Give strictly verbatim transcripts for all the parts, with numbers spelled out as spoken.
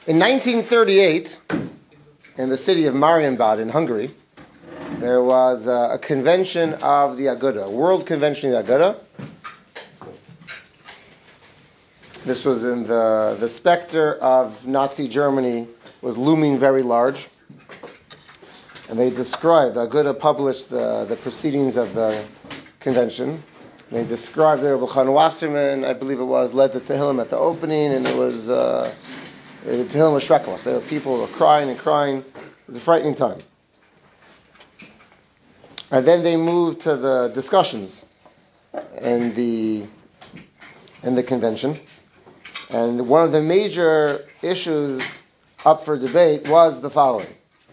In nineteen thirty-eight, in the city of Marienbad in Hungary, there was a, a convention of the Aguda, a world convention of the Aguda. This was in the, the specter of Nazi Germany was looming very large. And they described, the Aguda published the, the proceedings of the convention. They described there, Buchan Wasserman, I believe it was, led the Tehillim at the opening, and it was, uh, the Tehillim was shrekelach. There were people who were crying and crying. It was a frightening time. And then they moved to the discussions in the, in the convention. And one of the major issues up for debate was the following.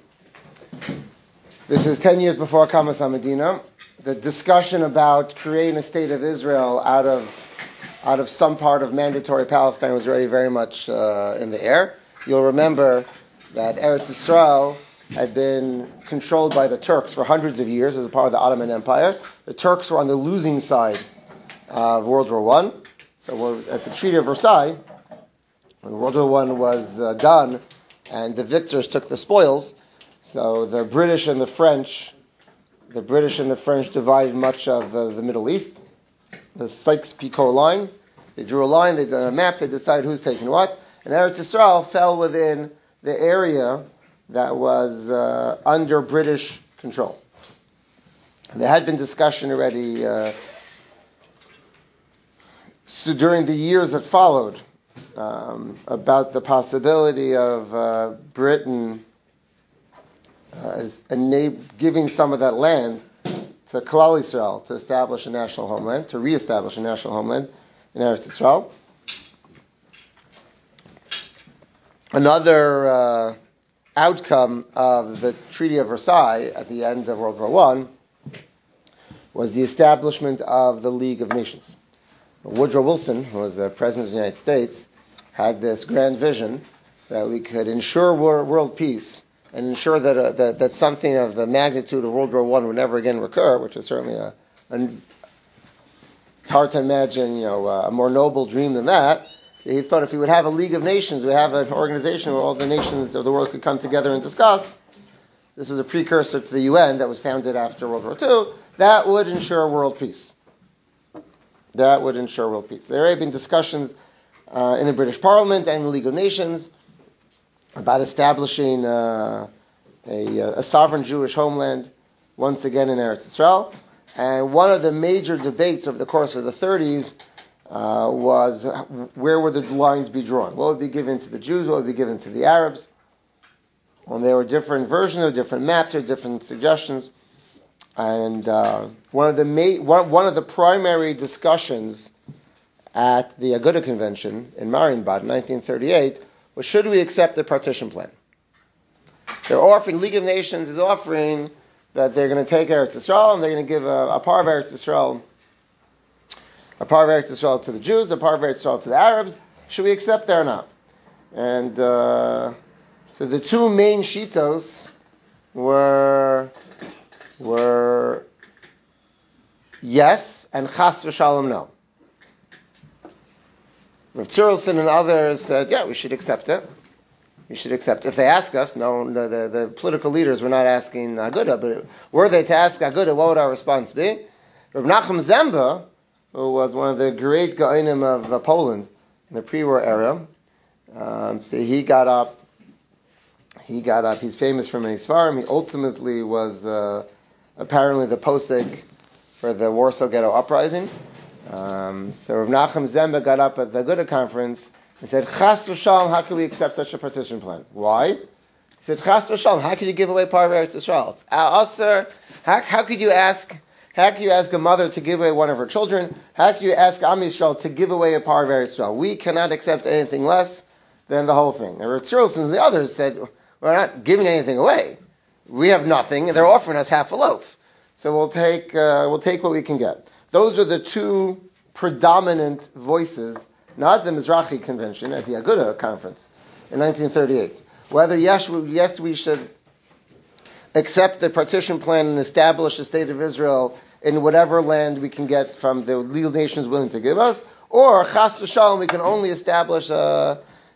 This is ten years before Kamas HaMedina. The discussion about creating a state of Israel out of out of some part of mandatory Palestine was already very much uh, in the air. You'll remember that Eretz Yisrael had been controlled by the Turks for hundreds of years as a part of the Ottoman Empire. The Turks were on the losing side of World War One. So we're at the Treaty of Versailles, when World War One was uh, done, and the victors took the spoils. So the British and the French, the British and the French divided much of uh, the Middle East. The Sykes-Picot line. They drew a line, they did a map, they decided who's taking what. And Eretz Yisrael fell within the area that was uh, under British control. There had been discussion already uh, so during the years that followed um, about the possibility of uh, Britain uh, as enab- giving some of that land to Klal Yisrael to establish a national homeland, to reestablish a national homeland in Eretz Yisrael. Another uh, outcome of the Treaty of Versailles at the end of World War One was the establishment of the League of Nations. Woodrow Wilson, who was the President of the United States, had this grand vision that we could ensure world peace and ensure that, uh, that that something of the magnitude of World War One would never again recur, which is certainly a, a it's hard to imagine, you know, a more noble dream than that. He thought if we would have a League of Nations, we have an organization where all the nations of the world could come together and discuss. This was a precursor to the U N that was founded after World War Two. That would ensure world peace. That would ensure world peace. There have been discussions uh, in the British Parliament and the League of Nations about establishing uh, a, a sovereign Jewish homeland once again in Eretz Yisrael. And one of the major debates over the course of the thirties uh, was where would the lines be drawn? What would be given to the Jews? What would be given to the Arabs? And there were different versions, or different maps, or different suggestions. And uh, one of the ma- one, one of the primary discussions at the Aguda Convention in Marienbad in nineteen thirty-eight was, should we accept the partition plan? They're offering, League of Nations is offering that they're going to take Eretz Yisrael and they're going to give a, a part of Eretz Yisrael, a part of Eretz Yisrael to the Jews, a part of Eretz Yisrael to the Arabs. Should we accept that or not? And uh, so the two main shitos were were yes and chas v'shalom no. Rav Tzirelson and others said, yeah, we should accept it. We should accept it. If they ask us, no, the, the, the political leaders were not asking Aguda, but were they to ask Aguda, what would our response be? Rav Nachum Zemba, who was one of the great Gaonim of uh, Poland in the pre-war era, um, so he got up, he got up, he's famous for many Svarim, he ultimately was uh, apparently the posek for the Warsaw Ghetto Uprising. Um, so Rav Nachum Zemba got up at the Aguda conference and said, Chas v'shalom, how can we accept such a partition plan? Why? He said, Chas v'shalom, how could you give away part of Eretz Yisrael? It's Asur. How, how could you ask, how could you ask a mother to give away one of her children? How could you ask Am Yisrael to give away a part of Eretz Yisrael? We cannot accept anything less than the whole thing. And Rav Tzirelson and the others said, we're not giving anything away. We have nothing, and they're offering us half a loaf. So we'll take, uh, we'll take what we can get. Those are the two predominant voices, not the Mizrahi Convention, at the Aguda Conference in nineteen thirty-eight. Whether yes, yes, we should accept the partition plan and establish a state of Israel in whatever land we can get from the legal nations willing to give us, or chas v'shalom, we can only establish a,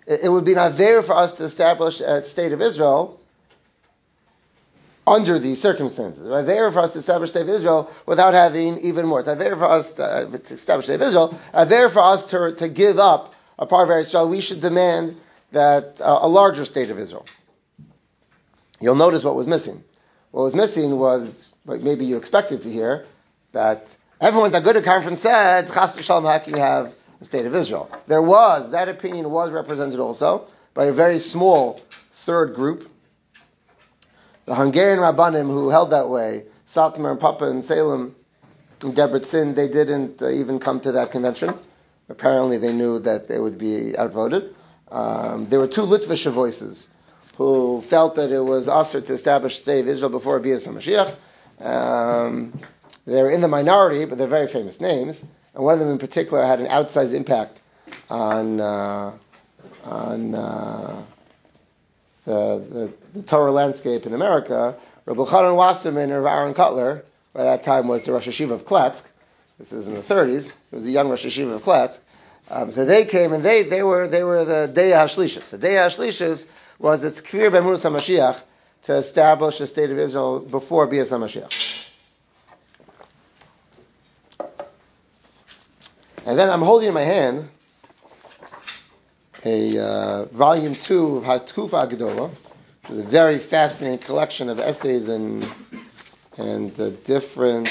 it, it would be not there for us to establish a state of Israel under these circumstances. It's not there for us to establish the state of Israel without having even more. It's not there for us to, uh, to establish the state of Israel. It's not there for us to, to give up a part of Eretz Israel. We should demand that uh, a larger state of Israel. You'll notice what was missing. What was missing was, like maybe you expected to hear, that everyone at the Good Conference said, Chas v'shalom, how can you have a state of Israel? There was, that opinion was represented also by a very small third group. The Hungarian Rabbanim who held that way, Satmar and Papa and Salem and Debrecen, they didn't uh, even come to that convention. Apparently they knew that they would be outvoted. Um, there were two Litvish voices who felt that it was usher to establish the state of Israel before Bias HaMashiach. Um, they're in the minority, but they're very famous names. And one of them in particular had an outsized impact on uh, on uh, the, the, the Torah landscape in America. Rabbi Chanan Wasserman and Aaron Cutler, by that time was the Rosh Hashiva of Kletsk. This is in the thirties. It was a young Rosh Hashiva of Kletsk. Um, so they came and they they were they were the Deya HaShlishis. The Deya HaShlishis was its Kfir B'Emunus HaMashiach to establish the state of Israel before Bias HaMashiach. And then I'm holding in my hand a uh, volume two of Hatkufa Gedola, which is a very fascinating collection of essays and and uh, different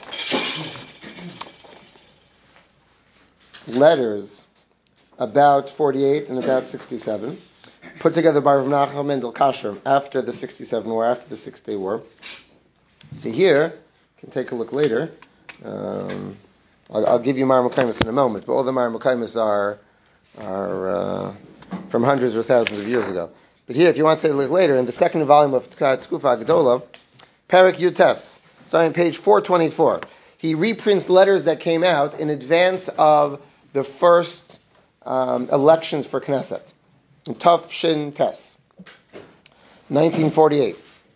letters about forty-eight and about sixty-seven, put together by Rav Nachum Mendel Kasher after the sixty-seven war, after the Six-Day War. See here, you can take a look later. Um, I'll, I'll give you Mar Mukaimis in a moment, but all the Mar Mukaimis are are uh, from hundreds or thousands of years ago. But here, if you want to take a look later, in the second volume of Tkufa Gedola, Perek Yutes, starting page four twenty-four, he reprints letters that came out in advance of the first um, elections for Knesset. In Tuf Shin Tes, nineteen forty-eight.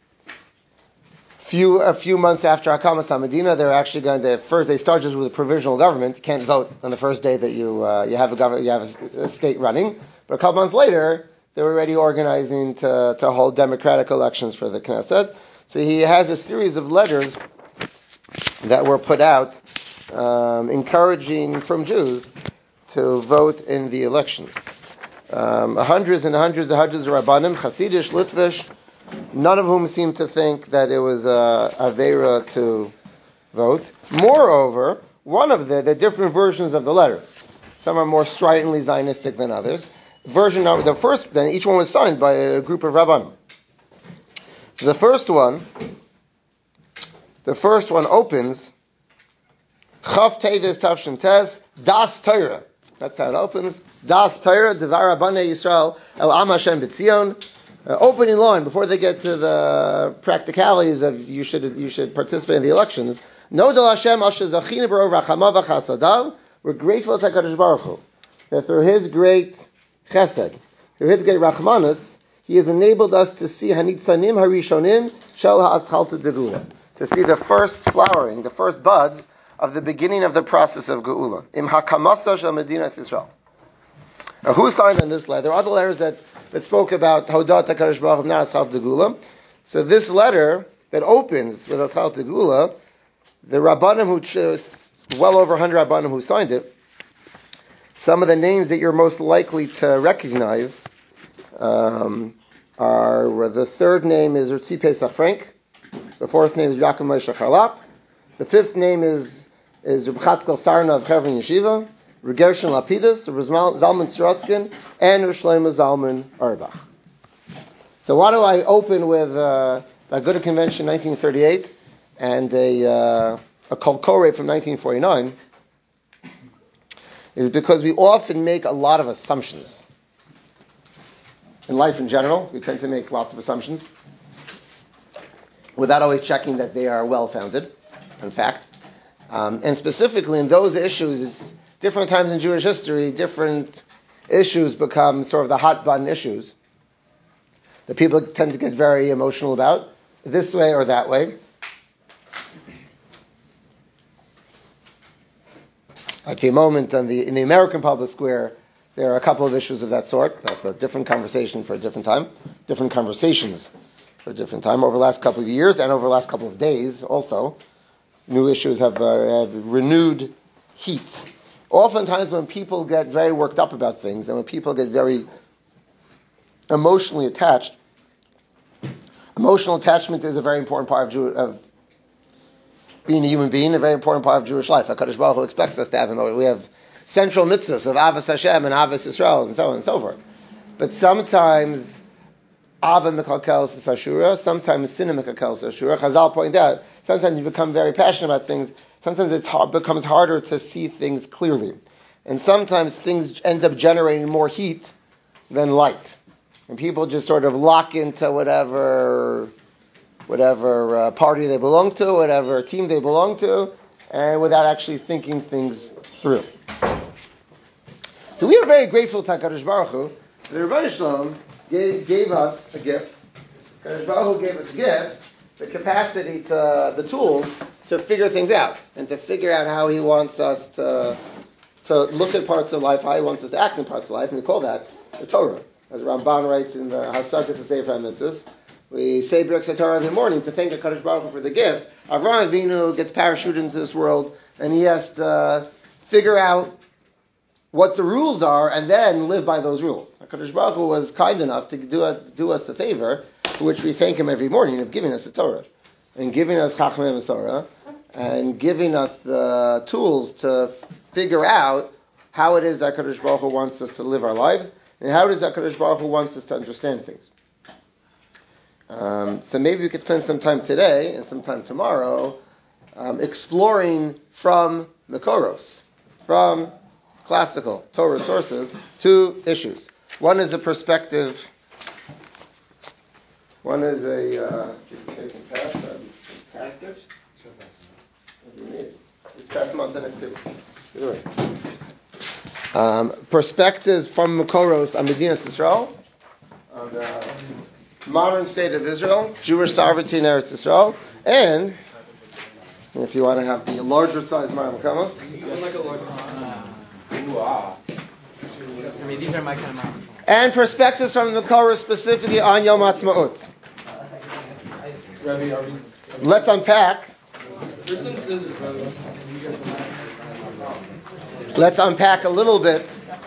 Few, a few months after Hakamas HaMedina, they're actually going to, first they start just with a provisional government. You can't vote on the first day that you uh, you have a government, you have a, a state running. But a couple months later, they were already organizing to, to hold democratic elections for the Knesset. So he has a series of letters that were put out um, encouraging from Jews to vote in the elections. Um, hundreds and hundreds and hundreds of Rabbanim, Hasidish, Litvish, none of whom seemed to think that it was a Aveira to vote. Moreover, one of the, the different versions of the letters, some are more stridently Zionistic than others. Version number, the first, then each one was signed by a group of Rabbanim. So the first one, the first one opens, Chav Teves Tavshin Tes, Das Torah. That's how it opens. Das Torah, Devar Rabbanei Yisrael, El Am Hashem B'Tzion. Uh, opening line before they get to the practicalities of you should you should participate in the elections. Nodal Hashem Asher Zachina B'Ro Rachamav V'Chasadav. We're grateful to HaKadosh Baruch Hu that through His great Chesed, through His great Rachmanus, He has enabled us to see Hanitzanim Harishonim Shel Ha'aschalta Degula, to see the first flowering, the first buds of the beginning of the process of Geula. Im Hakamasa Shel Medinas Yisrael. Now, who signed on this letter? There are other letters that, that spoke about Hodat HaKadosh Baruch Hu Aschal Degula. So this letter that opens with Aschal Degula, the Rabbanim who chose, well over one hundred Rabbanim who signed it, some of the names that you're most likely to recognize um, are, the third name is Ritzi Pesach Frank, the fourth name is Yaakov Moshe Charlap, the fifth name is, is Reb Chatzkel Sarna of Chevron Yeshiva, Gershon Lapidus, Zalman Sorotzkin, and Shlomo Zalman Auerbach. So why do I open with uh, a Good Convention nineteen thirty-eight and a uh, a Kol Koreh from nineteen forty-nine? Is because we often make a lot of assumptions. In life in general, we tend to make lots of assumptions without always checking that they are well-founded, in fact. Um, and specifically in those issues, different times in Jewish history, different issues become sort of the hot button issues that people tend to get very emotional about, this way or that way. At a moment on the, in the American public square, There are a couple of issues of that sort. That's a different conversation for a different time. Different conversations for a different time. Over the last couple of years and over the last couple of days also, new issues have, uh, have renewed heat. Oftentimes when people get very worked up about things and when people get very emotionally attached, emotional attachment is a very important part of, Jew, of being a human being, a very important part of Jewish life. HaKadosh Baruch Hu expects us to have them. We have central mitzvahs of Avos Hashem and Avos Yisrael and so on and so forth. But sometimes Ava Mekalkel Sashura, sometimes Sinna Mekalkel Sashura. Chazal point out, sometimes you become very passionate about things, sometimes it becomes harder to see things clearly. And sometimes things end up generating more heat than light. And people just sort of lock into whatever whatever uh, party they belong to, whatever team they belong to, and without actually thinking things through. So we are very grateful to HaKadosh Baruch Hu. The Rebbeinu Shalom gave, gave us a gift. HaKadosh Baruch Hu gave us a gift, the capacity to, the tools to figure things out, and to figure out how He wants us to, to look at parts of life, how He wants us to act in parts of life, and we call that the Torah. As Ramban writes in the Hasakah to Sefer HaMitzvos, we say Birkat Torah every morning to thank HaKadosh Baruch Hu for the gift. Avraham Avinu gets parachuted into this world, and he has to figure out what the rules are, and then live by those rules. HaKadosh Baruch Hu was kind enough to do us, do us the favor, for which we thank Him every morning, of giving us the Torah, and giving us Chachmei Masorah, and giving us the tools to figure out how it is that HaKadosh Baruch Hu wants us to live our lives, and how it is that HaKadosh Baruch Hu wants us to understand things. Um, so maybe we could spend some time today and some time tomorrow um, exploring from Mekoros, from classical Torah sources, two issues. One is a perspective. One is a uh, taking pass, a passage. Just pass them on to the next table. Either way. Um, perspectives from Mekoros on Medinas Yisrael, on the modern state of Israel, Jewish sovereignty in Eretz Yisrael, and if you want to have the larger size Maram Kamos. Like a larger Wow. I mean, these are my kind of Maram. And perspectives from the Mekoros specifically on Yom Ha'atzmaut. Let's unpack. Let's unpack a little bit.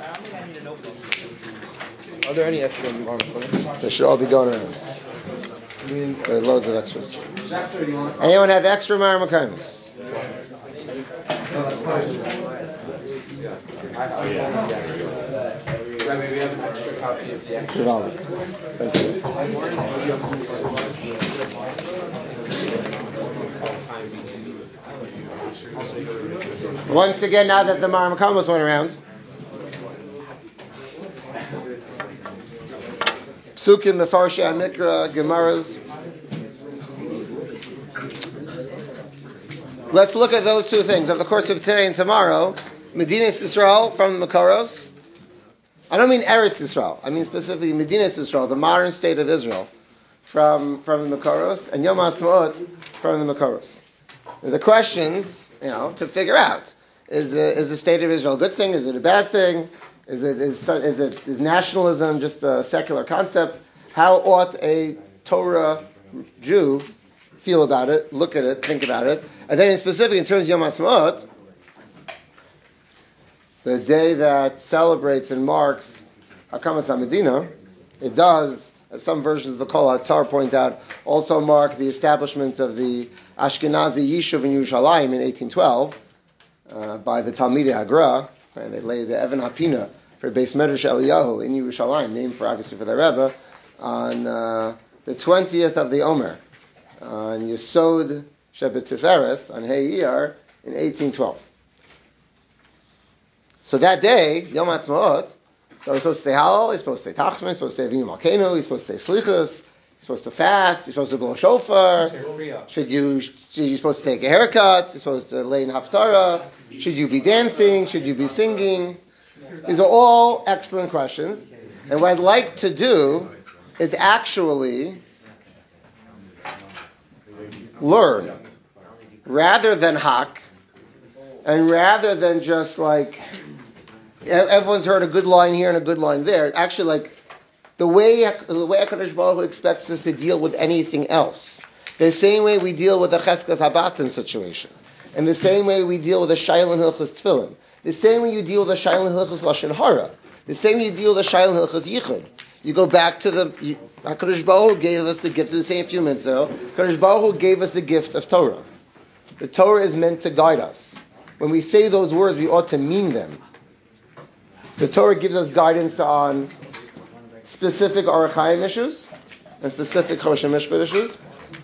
Are there any extra Maram? They should all be going around. There are loads of extras. Anyone have extra Maram Kamos? Rabbi, we have an extra copy of the extra. Thank you. Once again, now that the Maram Kamos went around, Psukim, Mefarshei Mikra, Gemaras. Let's look at those two things. Over the course of today and tomorrow, Medinas Yisrael from the Mekoros. I don't mean Eretz Yisrael. I mean specifically Medinas Yisrael, the modern state of Israel, from, from the Mekoros, and Yom Ha'atzmaut from the Mekoros. The questions, you know, to figure out. Is, uh, is the state of Israel a good thing? Is it a bad thing? Is it is, is it is nationalism just a secular concept? How ought a Torah Jew feel about it, look at it, think about it? And then in specific, in terms of Yom Ha'atzmaut, the day that celebrates and marks Hakamas HaMedina, it does, as some versions of the Kol HaTar point out, also mark the establishment of the Ashkenazi Yishuv in Yerushalayim in eighteen twelve uh, by the Talmidei Hagra. And they laid the Even HaPina for Beis Medrash Eliyahu in Yerushalayim, named for obviously for the Rebbe, on uh, the twentieth of the Omer, on Yesod Shebet Tiferes, on Hey Iyar, in eighteen twelve. So that day, Yom Ha'atzmaut, so we're supposed to say Hallel, he's supposed to say Tachshma, he's supposed to say Avinu Malkeinu, he's supposed to say Slichas, he's supposed to fast, he's supposed to blow a shofar, should you, should you supposed to take a haircut, you're supposed to lay in Haftarah, should you be dancing, should you be singing? These are all excellent questions. And what I'd like to do is actually learn, rather than hack, and rather than just like everyone's heard a good line here and a good line there. Actually, like the way the way HaKadosh Baruch Hu expects us to deal with anything else, the same way we deal with the Cheskas Habatim situation, and the same way we deal with the Shailin Hilchos Tefillin, the same way you deal with the Shailin Hilchos Lashon Hara, the same way you deal with the Shailin Hilchos Yichud. You go back to the you, HaKadosh Baruch Hu gave us the gift. We were saying a few minutes ago. HaKadosh Baruch Hu gave us the gift of Torah. The Torah is meant to guide us. When we say those words, we ought to mean them. The Torah gives us guidance on specific Orach Chaim issues and specific Choshen Mishpat issues.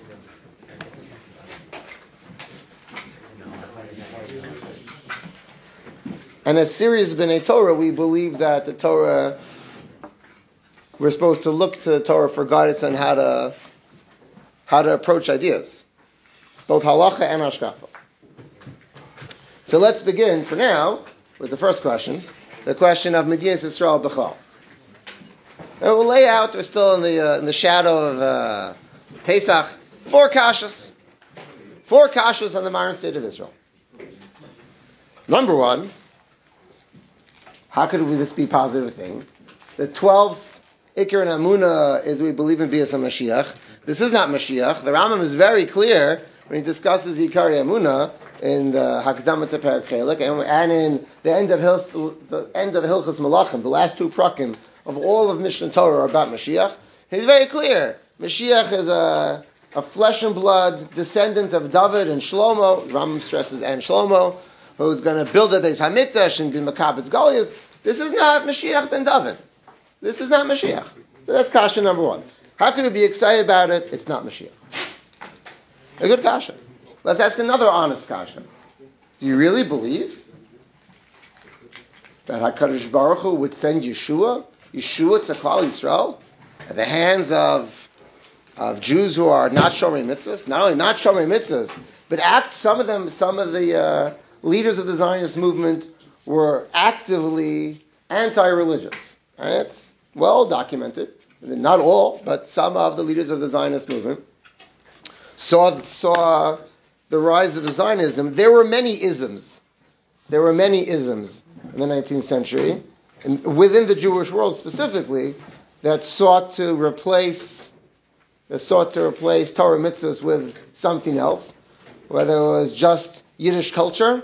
And as serious B'nai Torah, we believe that the Torah, we're supposed to look to the Torah for guidance on how to how to approach ideas, both halacha and hashkafa. So let's begin for now with the first question, the question of Medinas Yisrael B'chal. And we'll lay out, we're still in the uh, in the shadow of uh, Pesach, four kashas. Four kashas on the modern state of Israel. Number one, how could this be a positive thing? The twelfth Iker and Amunah is we believe in Bias HaMashiach. This is not Mashiach. The Rambam is very clear when he discusses Ikari Amunah in the Hakdama to Perek Chelik and, and in the end of Hils, the end of Hilchos Malachim, the last two prakim of all of Mishnah Torah are about Mashiach. He's very clear. Mashiach is a, a flesh and blood descendant of David and Shlomo. Rambam stresses and Shlomo, who's going to build a Beis Hamikdash and be Makabetz Goliath. This is not Mashiach ben David. This is not Mashiach. So that's kasha number one. How can we be excited about it? It's not Mashiach. A good kasha. Let's ask another honest kasha. Do you really believe that HaKadosh Baruch Hu would send Yeshua, Yeshua to Klal Yisrael, at the hands of, of Jews who are not Shomrei Mitzvahs? Not only not Shomrei Mitzvahs, but act, some of them, some of the uh, leaders of the Zionist movement were actively anti-religious. And it's well documented. Not all, but some of the leaders of the Zionist movement saw, saw the rise of Zionism. There were many isms. There were many isms in the nineteenth century, and within the Jewish world specifically, that sought to replace, that sought to replace Torah mitzvahs with something else, whether it was just Yiddish culture,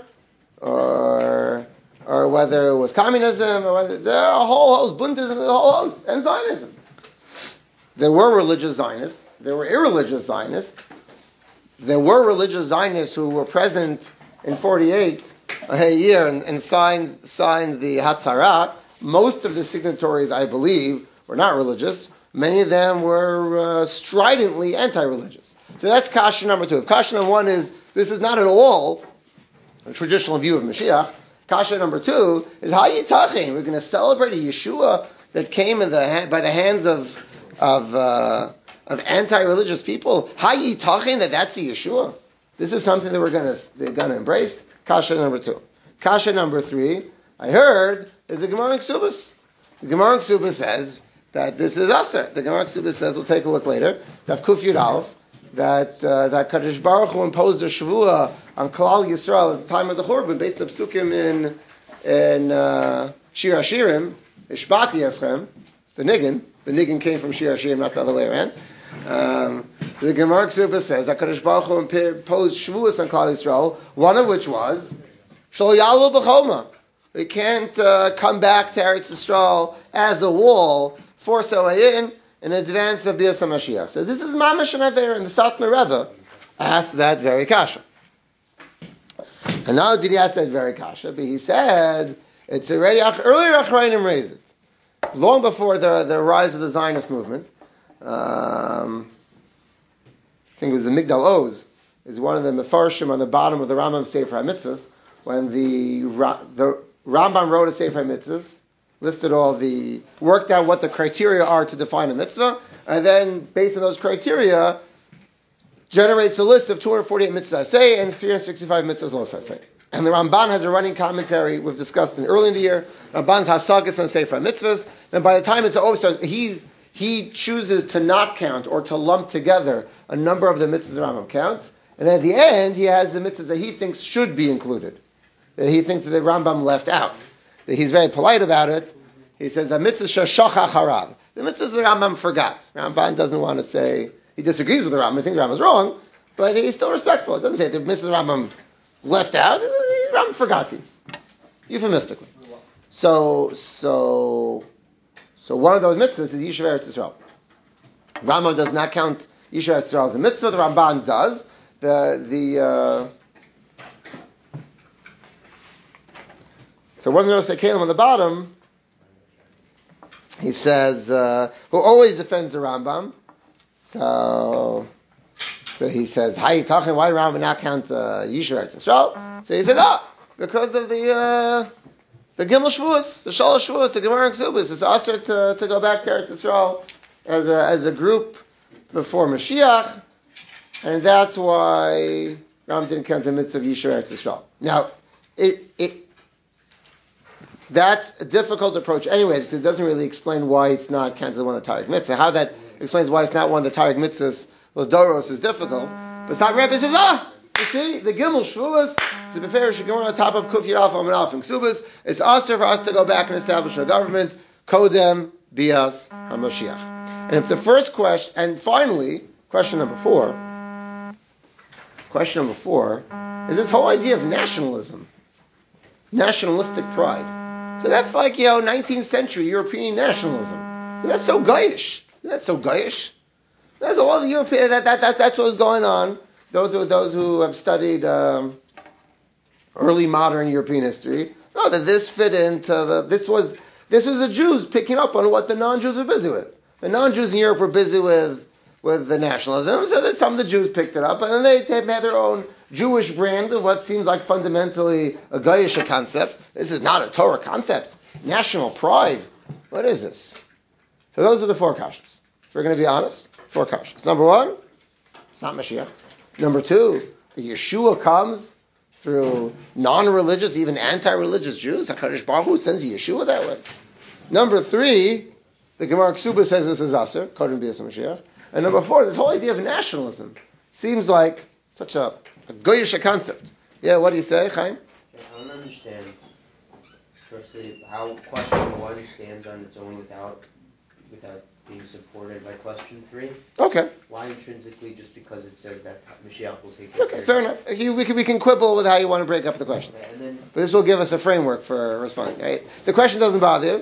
or or whether it was communism, or whether there are a whole host, Bundism, a whole host, and Zionism. There were religious Zionists. There were irreligious Zionists. There were religious Zionists who were present in forty-eight, a year, and, and signed signed the Hatzara. Most of the signatories, I believe, were not religious. Many of them were uh, stridently anti-religious. So that's kasha number two. If kasha number one is, this is not at all a traditional view of Mashiach, kasha number two is, how you talking? We're going to celebrate a Yeshua that came in the by the hands of of uh, of anti-religious people. How you talking that that's a Yeshua? This is something that we're going to they're going to embrace. Kasha number two. Kasha number three, I heard, is the Gemara in Ksubas. The Gemara in Ksubas says that this is Aser. The Gemara in Ksubas says, we'll take a look later, that Kuf Yud Aleph, that uh, that Kadosh Baruch Hu imposed a Shavua on Klal Yisrael at the time of the Churban, based on Psukim in in uh, Shir Hashirim, Ishbati Eschem, the Niggin. The Niggin came from Shir Hashirim, not the other way around. Um, so the Gemara Ksubas says that Kadosh Baruch Hu imposed Shavuos on Klal Yisrael, one of which was Shlo Yalu B'Choma. They can't uh, come back to Eretz Yisrael as a wall, force our way in, in advance of Bias HaMashiach. So this is Mamash and Aver, and the Satmar Rebbe asked that very kasha. And not only did he ask that very kasha, but he said it's already earlier Achrayim raised it, long before the, the rise of the Zionist movement. Um, I think it was the Migdal Oz, is one of the Mefarshim on the bottom of the Rambam Sefer HaMitzvahs, when the the Rambam wrote a Sefer HaMitzvahs, listed all the, worked out what the criteria are to define a mitzvah, and then based on those criteria, generates a list of two hundred forty-eight mitzvahs say and three hundred sixty-five mitzvahs lo say. And the Ramban has a running commentary we've discussed in early in the year, Ramban's Hasagas on Sefer HaMitzvahs. Then by the time it's over, so he's he chooses to not count or to lump together a number of the mitzvahs the Rambam counts, and then at the end he has the mitzvahs that he thinks should be included, that he thinks that the Rambam left out. he's very polite about it. He says, a mitzvah shashachach harav. The mitzvah the Rambam forgot. Ramban doesn't want to say, he disagrees with the Rambam, he thinks the Rambam is wrong, but he's still respectful. It doesn't say the mitzvah Rambam left out, the Rambam forgot these. Euphemistically. So, so, so one of those mitzvahs is Yishuv Eretz Yisrael. Rambam does not count Yishuv Eretz Yisrael as a mitzvah, the Ramban does. The, the, uh, so one of the Nosei Kalim on the bottom, he says, uh, who always defends the Rambam. So, so he says, how are you talking? Why did Rambam not count uh, Yishuv Eretz Yisrael? So he said, oh, because of the uh, the Gimel Shavuos, the Shalosh Shavuos, the Gemara and Ksubas. It's asked to, to go back to Eretz Yisrael as a, as a group before Mashiach, and that's why Rambam didn't count the mitzvah of Yishuv Eretz Yisrael. Now, it it that's a difficult approach anyways, because it doesn't really explain why it's not counted as one of the Targum mitzvahs. How that explains why it's not one of the Targum mitzvahs, Lodoros, is difficult. But Sag Rebbe says, ah, you see, the Gimel Shavuos, the Beferish Gemara on top of Kuf Yud Alpha and Alpha and Ksubas, it's also for us to go back and establish a government, Kodem Bias HaMashiach. And if the first question, and finally, question number four, question number four, is this whole idea of nationalism, nationalistic pride. So that's like, you know, nineteenth century European nationalism. That's so Goyish. That's so Goyish. That's all the European, that, that, that, that's what was going on. Those who, those who have studied um, early modern European history know that this fit into the, this was, this was the Jews picking up on what the non-Jews were busy with. The non-Jews in Europe were busy with, with the nationalism, so that some of the Jews picked it up, and then they, they had their own Jewish brand of what seems like fundamentally a Goyish concept. This is not a Torah concept. National pride. What is this? So those are the four kashas. If we're going to be honest, four kashas. Number one, it's not Mashiach. Number two, the Yeshua comes through non-religious, even anti-religious Jews. HaKadosh Baruch Hu sends Yeshua that way. Number three, the Gemara Ksuba says this is Aser, Kodem Bias Mashiach. And number four, this whole idea of nationalism seems like such a, a goyish concept. Yeah, what do you say, Chaim? I don't understand, firstly, how question one stands on its own without without being supported by question three. Okay. Why intrinsically, just because it says that Mashiach will take Okay, fair enough. You, we, can, we can quibble with how you want to break up the questions. Okay, and then, but this will give us a framework for responding. Right? The question doesn't bother you.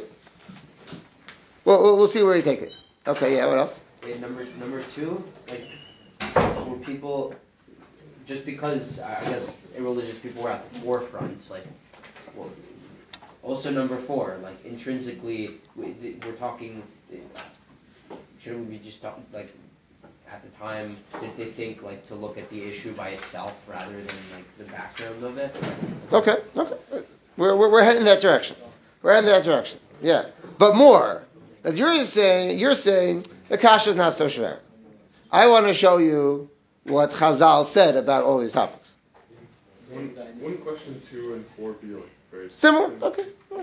Well, we'll, we'll see where you take it. Okay, yeah, what else? Okay, number number two, like, were people, just because, I guess, irreligious people were at the forefront, like, well, also number four, like, intrinsically, we, we're talking, shouldn't we be just talking, like, at the time, did they think, like, to look at the issue by itself rather than, like, the background of it? Okay, okay. We're, we're, we're heading in that direction. We're heading in that direction, yeah. But more, as you're saying, you're saying, the kasha is not so shver. I want to show you what Chazal said about all these topics. One, one question two and four be like very similar. Okay.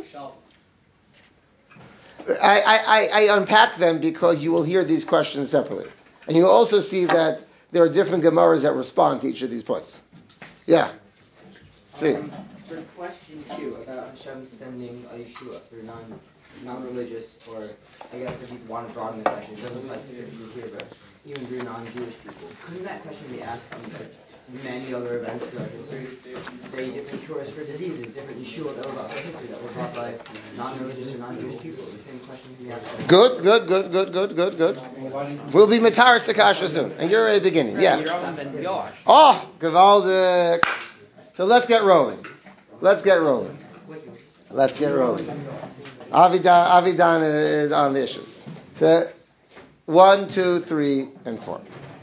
I, I, I unpack them because you will hear these questions separately, and you'll also see that there are different Gemaras that respond to each of these points. Yeah. See. Um, for question two about Hashem sending a Yeshua for non non-religious, or I guess if you want to broaden the question, it doesn't apply specifically here, but even through non-Jewish people. Couldn't that question be asked on like many other events throughout history? Say different cures for diseases, different Yeshua that were brought by history, that were brought by non-religious or non-Jewish people. The same question can be asked. Good, good, good, good, good, good, good. We'll be Matar Sakasha soon, and you're already beginning. Yeah. Oh, Gavaldik. So let's get rolling. Let's get rolling. Let's get rolling. Avidan, Avidan is on the issues. So, one, two, three, and four.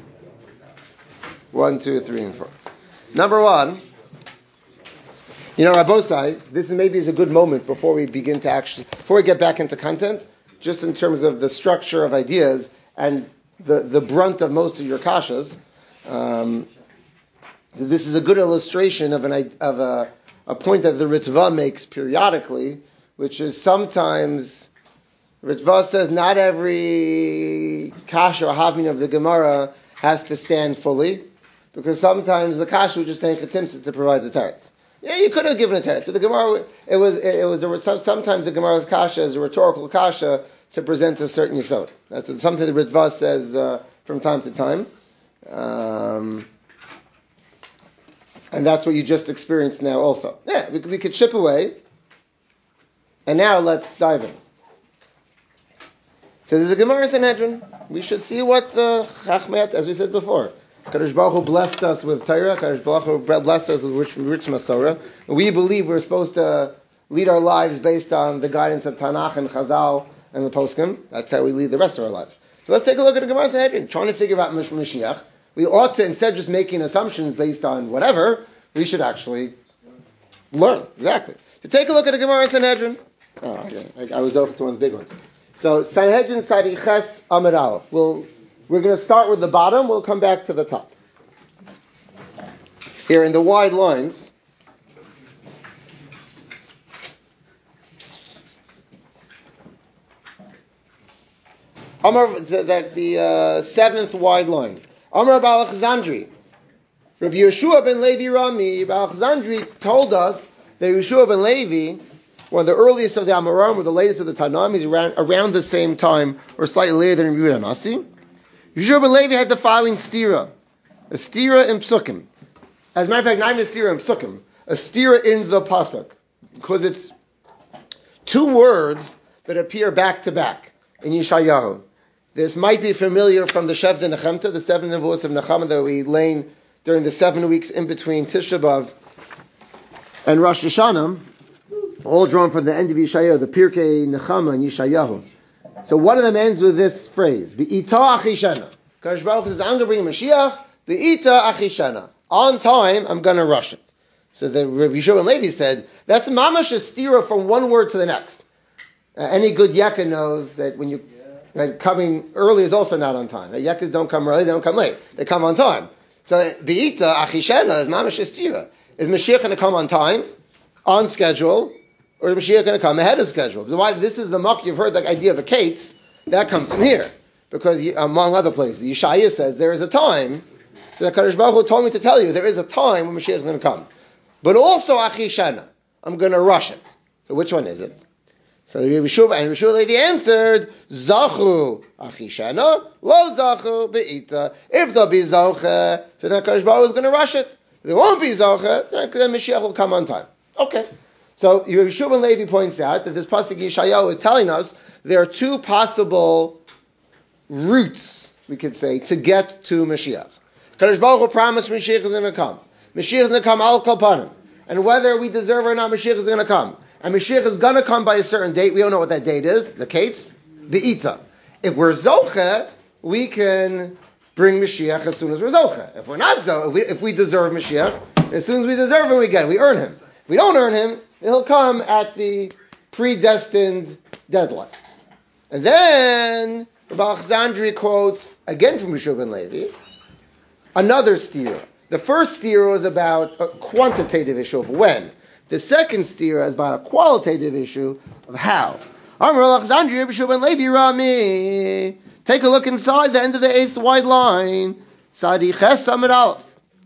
One, two, three, and four. Number one, you know, Rabosai, this is maybe is a good moment before we begin to actually, before we get back into content, just in terms of the structure of ideas and the, the brunt of most of your kashas. Um, this is a good illustration of an of a, a point that the Ritva makes periodically, which is sometimes, Ritva says not every kasha or havmin of the Gemara has to stand fully, because sometimes the kasha would just take a timsa to provide the teretz. Yeah, you could have given a teretz, but the Gemara, it was, it was, a, sometimes the Gemara's kasha is a rhetorical kasha to present a certain yisod. That's something the Ritva says uh, from time to time. Um, and that's what you just experienced now also. Yeah, we, we could chip away. And now let's dive in. So there's a Gemara Sanhedrin. We should see what the Chachmet, as we said before, Kadosh Baruch Hu blessed us with Torah. Kadosh Baruch Hu blessed us with rich, rich Masorah. We believe we're supposed to lead our lives based on the guidance of Tanakh and Chazal and the Poskim. That's how we lead the rest of our lives. So let's take a look at the Gemara Sanhedrin, trying to figure out Mashiach. We ought to, instead of just making assumptions based on whatever, we should actually learn. Exactly. So take a look at the Gemara Sanhedrin. Oh, okay. I, I was over to one of the big ones. So Sanhedrin Sadiches Amid Aleph. We'll, we're going to start with the bottom. We'll come back to the top. Here in the wide lines. Amar, that the uh, seventh wide line. Amar Balachzandri. Rabbi Yeshua ben Levi Rami. Balachzandri told us that Yeshua ben Levi, one of the earliest of the Amoraim, or the latest of the Tanaim, is around, around the same time, or slightly later than Rabbi Yehuda Nasi. Yeshua ben Levi had the following stira. A stira in Psukim. As a matter of fact, not even a stira in Psukim. A stira in the Pasuk. Because it's two words that appear back to back in Yeshayahu. This might be familiar from the Shevda Nechemta, the seven nevuos of Nechama that we lane during the seven weeks in between Tisha B'Av and Rosh Hashanah, all drawn from the end of Yeshayahu, the Pirkei Nechama and Yeshayahu. So one of them ends with this phrase, V'ita achishana. Kadosh Baruch Hu says, I'm going to bring a Mashiach, V'ita achishana. On time, I'm going to rush it. So the Rabbi Yeshua ben Levi said, that's mamash a stira from one word to the next. Uh, any good yekka knows that when you uh, coming early is also not on time. Uh, Yekkas don't come early, they don't come late. They come on time. So V'ita achishana is mamash a stira. Is Mashiach going to come on time, on schedule, or is Mashiach going to come ahead of schedule? Why, this is the muck, you've heard the idea of a kates, that comes from here. Because among other places, Yeshaya says there is a time, so the Kadosh Baruch Hu told me to tell you, there is a time when Mashiach is going to come. But also Achishana, I'm going to rush it. So which one is it? So Rabbi Shua and Rabbi Shua Levi answered, Zachu Achishana, Lo Zachu Be'ita. If there'll be Zoche, so then Kadosh Baruch Hu is going to rush it. If there won't be Zoche, then Mashiach will come on time. Okay. So Rabbi Shua ben Levi points out that this pasuk Yeshayahu is telling us there are two possible routes, we could say, to get to Mashiach. Kadosh Baruch Hu promised Mashiach is going to come. Mashiach is going to come al kol panim. And whether we deserve it or not, Mashiach is going to come. And Mashiach is going to come by a certain date. We don't know what that date is. The Kates, the Ita. If we're Zoche, we can bring Mashiach as soon as we're Zoche. If we're not Zoche, if we, if we deserve Mashiach, as soon as we deserve him, we get him. We earn him. If we don't earn him, he'll come at the predestined deadline. And then Rabbi Alexandri quotes, again from Yeshua ben Levi, another stira. The first stira was about a quantitative issue of when. The second stira is about a qualitative issue of how. Amar Alexandri, Rabbi Yeshua ben Levi Rami. Take a look inside the end of the eighth wide line. Sadi Ches Amid Aleph.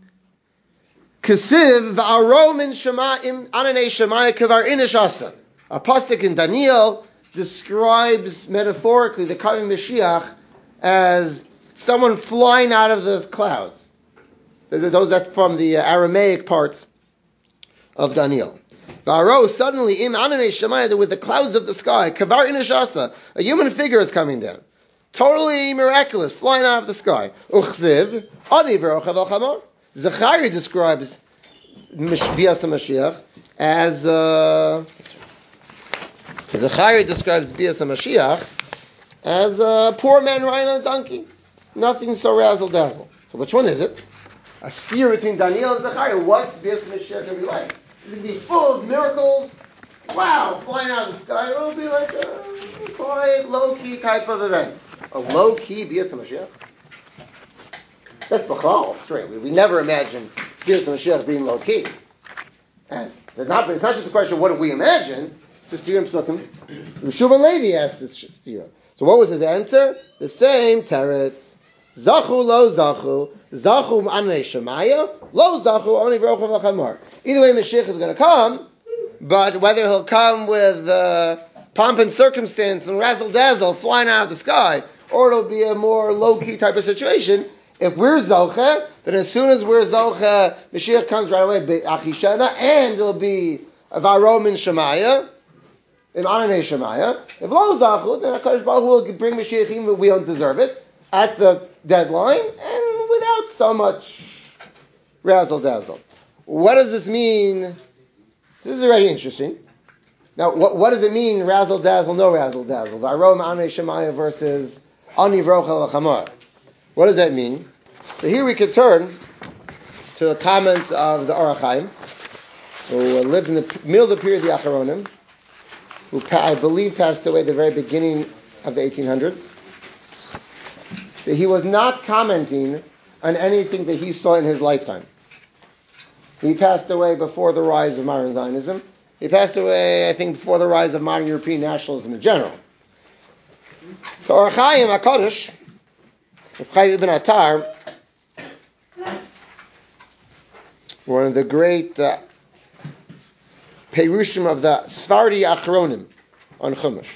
Kesiv v'aro min shema'im ananei shemaya kevar inish asa. A pasuk in Daniel describes metaphorically the coming Mashiach as someone flying out of the clouds. That's from the Aramaic parts of Daniel. V'aro suddenly im ananei shemaya, with the clouds of the sky, kevar inish asa, a human figure is coming down, totally miraculous, flying out of the sky. Uchziv ani v'rochav al chamor. Zechariah describes Bias HaMashiach as uh, Zechariah describes Bias HaMashiach as a poor man riding on a donkey. Nothing so razzle dazzle. So which one is it? A steer between Daniel and Zechariah. What's Bias HaMashiach going to be like? Is it going to be full of miracles? Wow, flying out of the sky. Or will it be like a quiet, low-key type of event? A low-key Bias HaMashiach? That's B'chal, straight. We, we never imagine Bias HaMashiach being low-key. And it's not, it's not just a question of what do we imagine. It's a stira in Psukim. Yeshua ben Levi asked this stira. So what was his answer? The same teretz. Zachu lo zachu. Zachu Anei Shemaya, Lo Zachu Oni V'Rochav L'Chamor. Either way, Mashiach is going to come, but whether he'll come with uh, pomp and circumstance and razzle dazzle flying out of the sky, or it'll be a more low key type of situation. If we're Zoche, then as soon as we're Zoche, Mashiach comes right away, Achishana, and it'll be Varom in Shemaya, in Ananei Shemaya. If Lo Zachu, then HaKadosh Baruch Hu will bring Mashiach even if we don't deserve it, at the deadline, and without so much razzle dazzle. What does this mean? This is already interesting. Now, what, what does it mean, razzle dazzle, no razzle dazzle? Varom Ananei Shemaya versus Ani V'Rochav L'Chamor. What does that mean? So here we could turn to the comments of the Orach Chaim, who lived in the middle of the period of the Acharonim, who I believe passed away at the very beginning of the eighteen hundreds. So he was not commenting on anything that he saw in his lifetime. He passed away before the rise of modern Zionism. He passed away, I think, before the rise of modern European nationalism in general. The Orach Chaim HaKadosh, Chaim ibn Attar, one of the great uh, Perushim of the Sfardi Achronim on Chumash.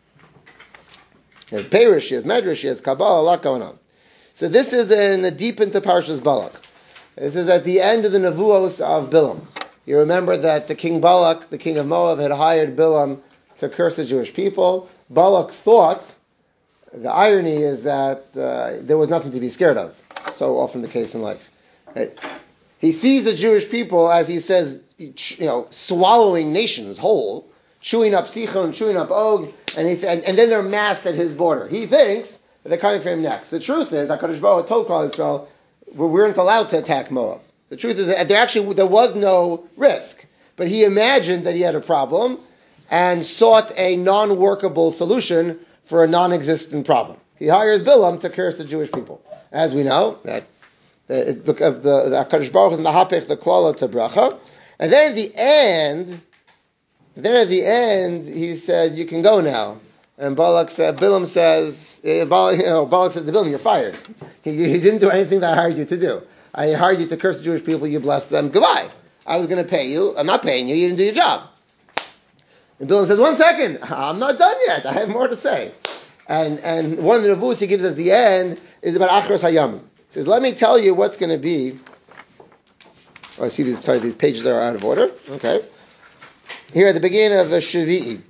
He has Perush, he has Medrash, he has Kabbalah, a lot going on. So this is in the deep into Parshas Balak. This is at the end of the Nevuos of Bilam. You remember that the king Balak, the king of Moab, had hired Bilam to curse the Jewish people. Balak thought, the irony is that uh, there was nothing to be scared of. So often the case in life. Right? He sees the Jewish people, as he says, you know, swallowing nations whole, chewing up Sichon, chewing up Og, and, he, and, and then they're massed at his border. He thinks that they're coming for him next. The truth is, HaKadosh Baruch Hu told Klal Yisrael, we weren't allowed to attack Moab. The truth is that there actually there was no risk, but he imagined that he had a problem and sought a non-workable solution for a non-existent problem. He hires Bilam to curse the Jewish people. As we know, that the of the, the HaKadosh Baruch Hu is mahapech the klala to bracha, and then at the end, then at the end he says, "You can go now." And Balak said, Bilam says, Balak, you know, Balak says to Bilam, "You're fired. He, he didn't do anything that I hired you to do. I hired you to curse the Jewish people. You blessed them. Goodbye. I was going to pay you. I'm not paying you. You didn't do your job." And Bilam says, "One second. I'm not done yet. I have more to say." And and one of the nevuos he gives at the end is about Achros Hayamim. He says, "Let me tell you what's going to be." Oh, I see these. Sorry, these pages are out of order. Okay. Here at the beginning of the Shvi'i.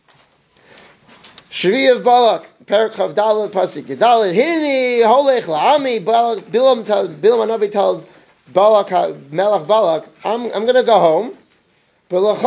Shvi'i of Balak, Perak Chav Daled Pasuk Yedaled. Hineni Holech La'ami. Bilam tells Bilam Hanavi tells Balak Melech Balak, "I'm I'm going to go home." Let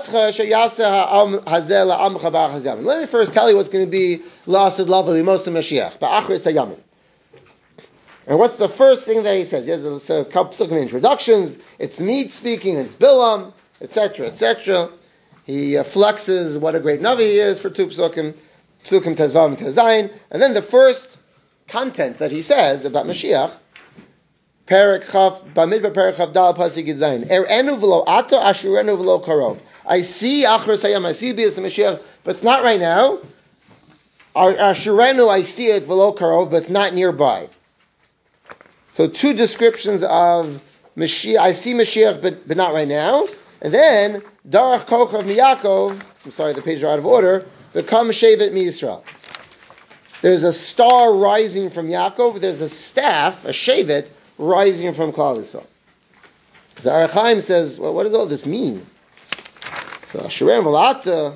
me first tell you what's going to be La'asud Lava Limosa Mashiach, Ba'achris Hayamim. And what's the first thing that he says? He has a, a couple of introductions. It's me speaking, it's Bilam, et cetera, et cetera. He uh, flexes what a great Navi he is for two psukim, psukim Tezvav and Tezayin. And then the first content that he says about Mashiach, Perak Chaf, Bamidbar Perak Chaf Dal Pasik Zayin. Erenu v'lo ato, ashurenu v'lo karov. I see Achros Hayam, I see Bias Mashiach, but it's not right now. Ashurenu, I see it v'lo karov, but it's not nearby. So two descriptions of Mashiach. I see Mashiach, but, but not right now. And then Darach Kochav Miyakov. I'm sorry, the pages are out of order. The Kam Shevet MiYisrael. There's a star rising from Yaakov. There's a staff, a shevet, rising from Klal Yisrael. The Orach Chaim says, well, what does all this mean? So Asherem V'Lata.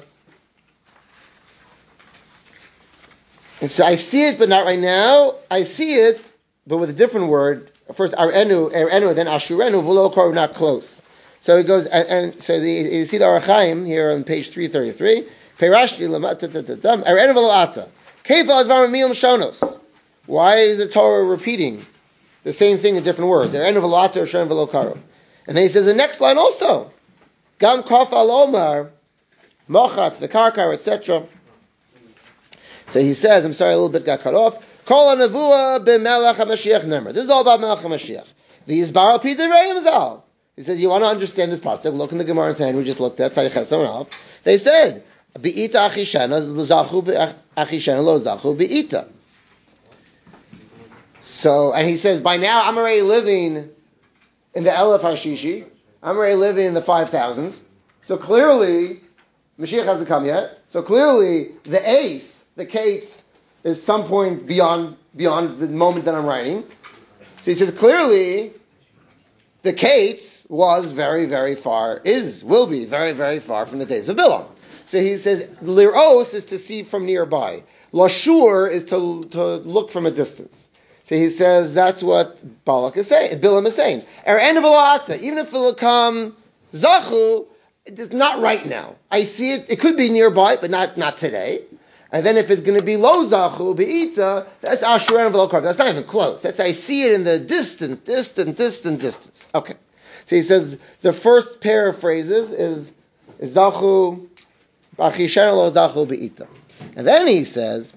And so I see it, but not right now. I see it, but with a different word. First, Arenu, Arenu, then Ashurenu, V'lo Kor, not close. So it goes, and, and so the, you see the Orach Chaim here on page three thirty-three. Perashti Lamata Arenu V'Lata. Keifal Advar Milam Shonos. Why is the Torah repeating the same thing in different words? Arenu V'Lata, Ashurenu V'lo Karo. And then he says the next line also. Gam Kaf Al Omar, Mochat, V'Karkar, et cetera. So he says, I'm sorry, a little bit got cut off. Kol HaNevuah B'Melech HaMashiach Nemer. This is all about Melech HaMashiach. V'Yizbar Al Pi Divrei Mazal. He says, you want to understand this pasuk? Look in the Gemara and Sanhedrin we just looked at. They said, Be'ita Achishana, Zachu Achishana, Lo Zachu Be'ita. So, and he says, by now I'm already living in the Elef Hashishi. I'm already living in the five thousands. So clearly, Mashiach hasn't come yet. So clearly, the ace, the case, is some point beyond beyond the moment that I'm writing. So he says, clearly, the Kates was very, very far, is, will be very, very far from the days of Bilam. So he says, Liros is to see from nearby. Lashur is to, to look from a distance. So he says, that's what Balak is saying, Bilam is saying. Even if it will come Zachu, it's not right now. I see it, it could be nearby, but not, not today. And then if it's going to be lo zachu be'ita, that's asher and v'lo karv. That's not even close. That's I see it in the distant, distant, distant distance. Okay. So he says the first pair of phrases is zachu b'achishen lo zachu be'ita. And then he says,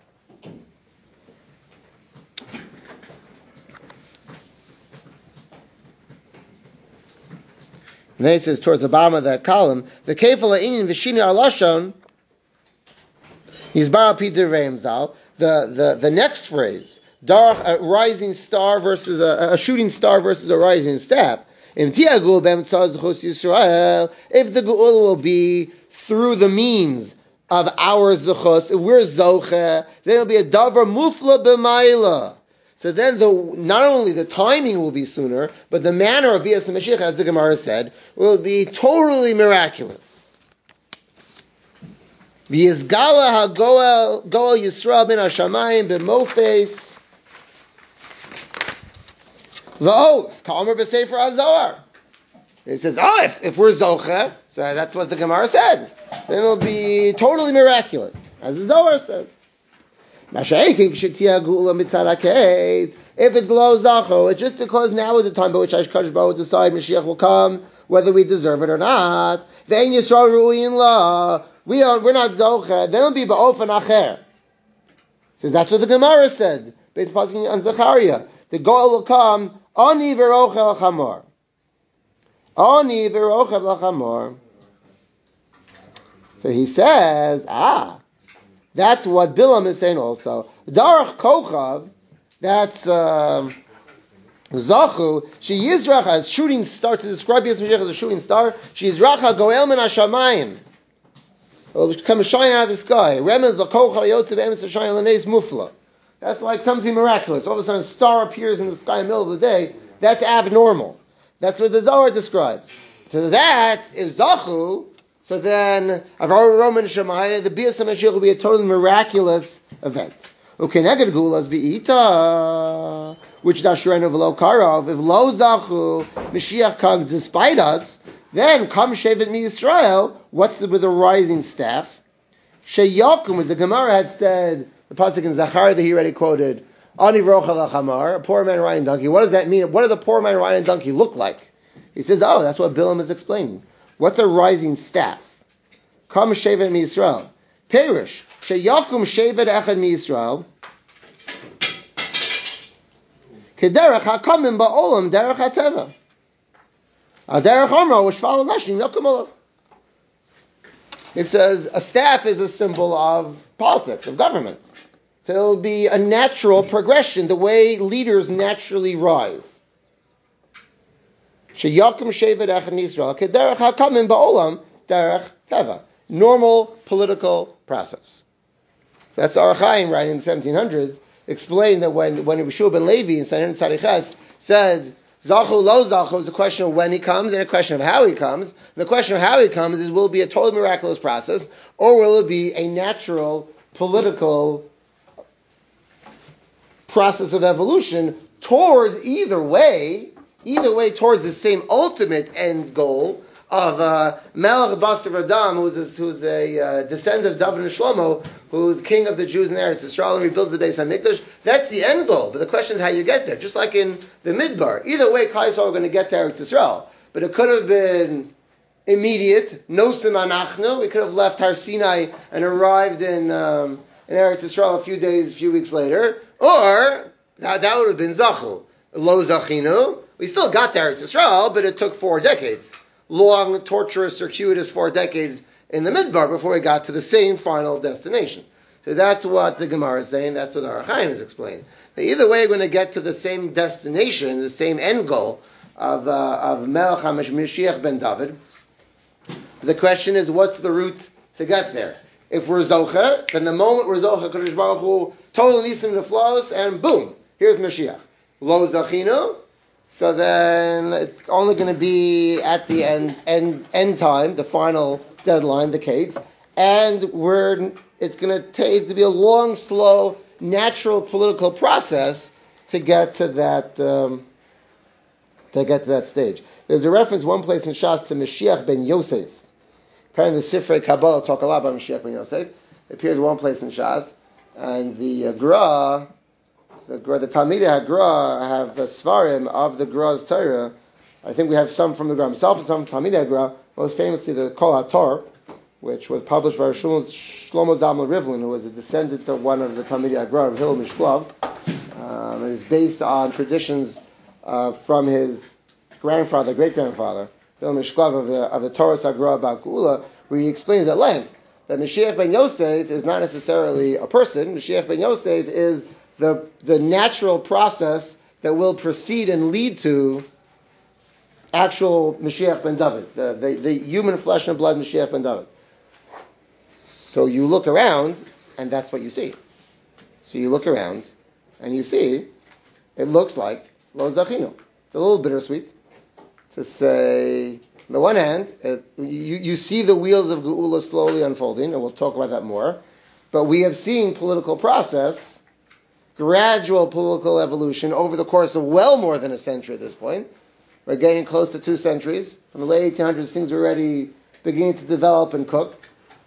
and then he says towards the bottom of that column, the kefal ha'inyan v'shini alashon. He's Baral Peter Reimzal. The the the next phrase, darach, a rising star versus a, a shooting star versus a rising staff. If the geula will be through the means of our zechus, if we're zoche, then it'll be a davar mufla b'mayla. So then, the not only the timing will be sooner, but the manner of Bias Mashiach, as the Gemara said, will be totally miraculous. V'yizgala ha-goel goel Yisrael ben Hashamayim b'mofes v'os ka'omer b'sefer HaZohar. It says, oh, if, if we're zoche, so that's what the Gemara said, then it'll be totally miraculous, as the Zohar says. If it's lo zacho, it's just because now is the time by which Hakadosh Baruch Hu will decide Mashiach will come, whether we deserve it or not. Then Yisrael ru'in la. We are, we're not zoche. Then it'll be ba'ofen acher. So that's what the Gemara said. Based on Zechariah, the goal will come. Ani v'rochel chamor. Ani v'rochel chamor. So he says, ah, that's what Bilam is saying also. Darach kochav. That's um, zachu. She yizrach as shooting star to describe Yisrael as a shooting star. She yizracha goel min hashamayim. It'll come shine out of the sky. Remez l'kochal yotzev emes shine l'neis mufla. That's like something miraculous. All of a sudden, a star appears in the sky in the middle of the day. That's abnormal. That's what the Zohar describes. So that is zachu. So then, Avar Roman Shemaya, the Bias HaMashiach will be a totally miraculous event. Okay, neged gulas be'ita, which dashrenu v'lo karav. If lo zachu, Mashiach comes despite us, then come shevet mi Yisrael. What's the, with the rising staff? Sheyakum, as the Gemara had said, the pasuk in Zachariah that he already quoted, Ani v'rochel hachamar, a poor man riding donkey. What does that mean? What does a poor man riding donkey look like? He says, oh, that's what Bilam is explaining. What's a rising staff? Come shevet mi Yisrael. Perish. Sheyakum shevet echad mi Yisrael. Kederach hakamim ba'olam derech hateva. Derech amra u'shval nashim yakum olav. It says a staff is a symbol of politics, of government. So it'll be a natural progression, the way leaders naturally rise. Sheyakum shevet echad mi Yisrael. Kederach hakamim ba'olam derech teva. Normal political process. So that's Ar Chaim writing in the seventeen hundreds, explained that when, when Yeshua ben Levi in Sanhedrin Tzadiches said, Zachu lo zachu is a question of when he comes and a question of how he comes. And the question of how he comes is, will it be a totally miraculous process, or will it be a natural political process of evolution towards either way, either way towards the same ultimate end goal of uh, Melech Basar Adam, who's a, who's a uh, descendant of David and Shlomo, who's king of the Jews in Eretz Yisrael and rebuilds the Beis HaMikdash. That's the end goal, but the question is how you get there. Just like in the Midbar, either way, Klal Yisrael are going to get to Eretz Yisrael, but it could have been immediate. Nosim Anachnu. We could have left Har Sinai and arrived in um, in Eretz Yisrael a few days, a few weeks later, or that, that would have been Zachu. Lo Zachinu. We still got to Eretz Yisrael, but it took four decades. Long, torturous, circuitous four decades in the Midbar before we got to the same final destination. So that's what the Gemara is saying. That's what the Ohr HaChaim is explaining. Now, either way, we're going to get to the same destination, the same end goal of uh, of Melech HaMashiach ben David. The question is, what's the route to get there? If we're Zocher, then the moment we're Zocher, Kadosh Baruch Hu, total nisim to flows, and boom, here's Mashiach. Lo Zachinu, so then it's only going to be at the end, end, end time, the final deadline, the case, and we're, it's going to take to be a long, slow, natural political process to get to that, um, to get to that stage. There's a reference one place in Shas to Mashiach ben Yosef. Apparently, the Sifrei Kabbalah talk a lot about Mashiach ben Yosef. It appears one place in Shas, and the uh, Gra, the Gra, the Talmidei HaGra have uh, Svarim of the Gra's Torah. I think we have some from the Gra himself and some from Talmidei HaGra. Most famously, the Kol HaTor, which was published by Shlomo Zalman Rivlin, who was a descendant of one of the Talmidei HaGra of Hillel Mishklov. Um, it is based on traditions uh, from his grandfather, great-grandfather, Hillel Mishklov of the of the Torah Sagra about Geula, where he explains at length that Mashiach ben Yosef is not necessarily a person. Mashiach ben Yosef is the the natural process that will proceed and lead to actual Mashiach ben David, the, the, the human flesh and blood Mashiach ben David. So you look around, and that's what you see. So you look around, and you see, it looks like Lo Zachinu. It's a little bittersweet to say, on the one hand, it, you, you see the wheels of Geula slowly unfolding, and we'll talk about that more, but we have seen political process, gradual political evolution over the course of well more than a century at this point. We're getting close to two centuries. From the late eighteen hundreds, things were already beginning to develop and cook.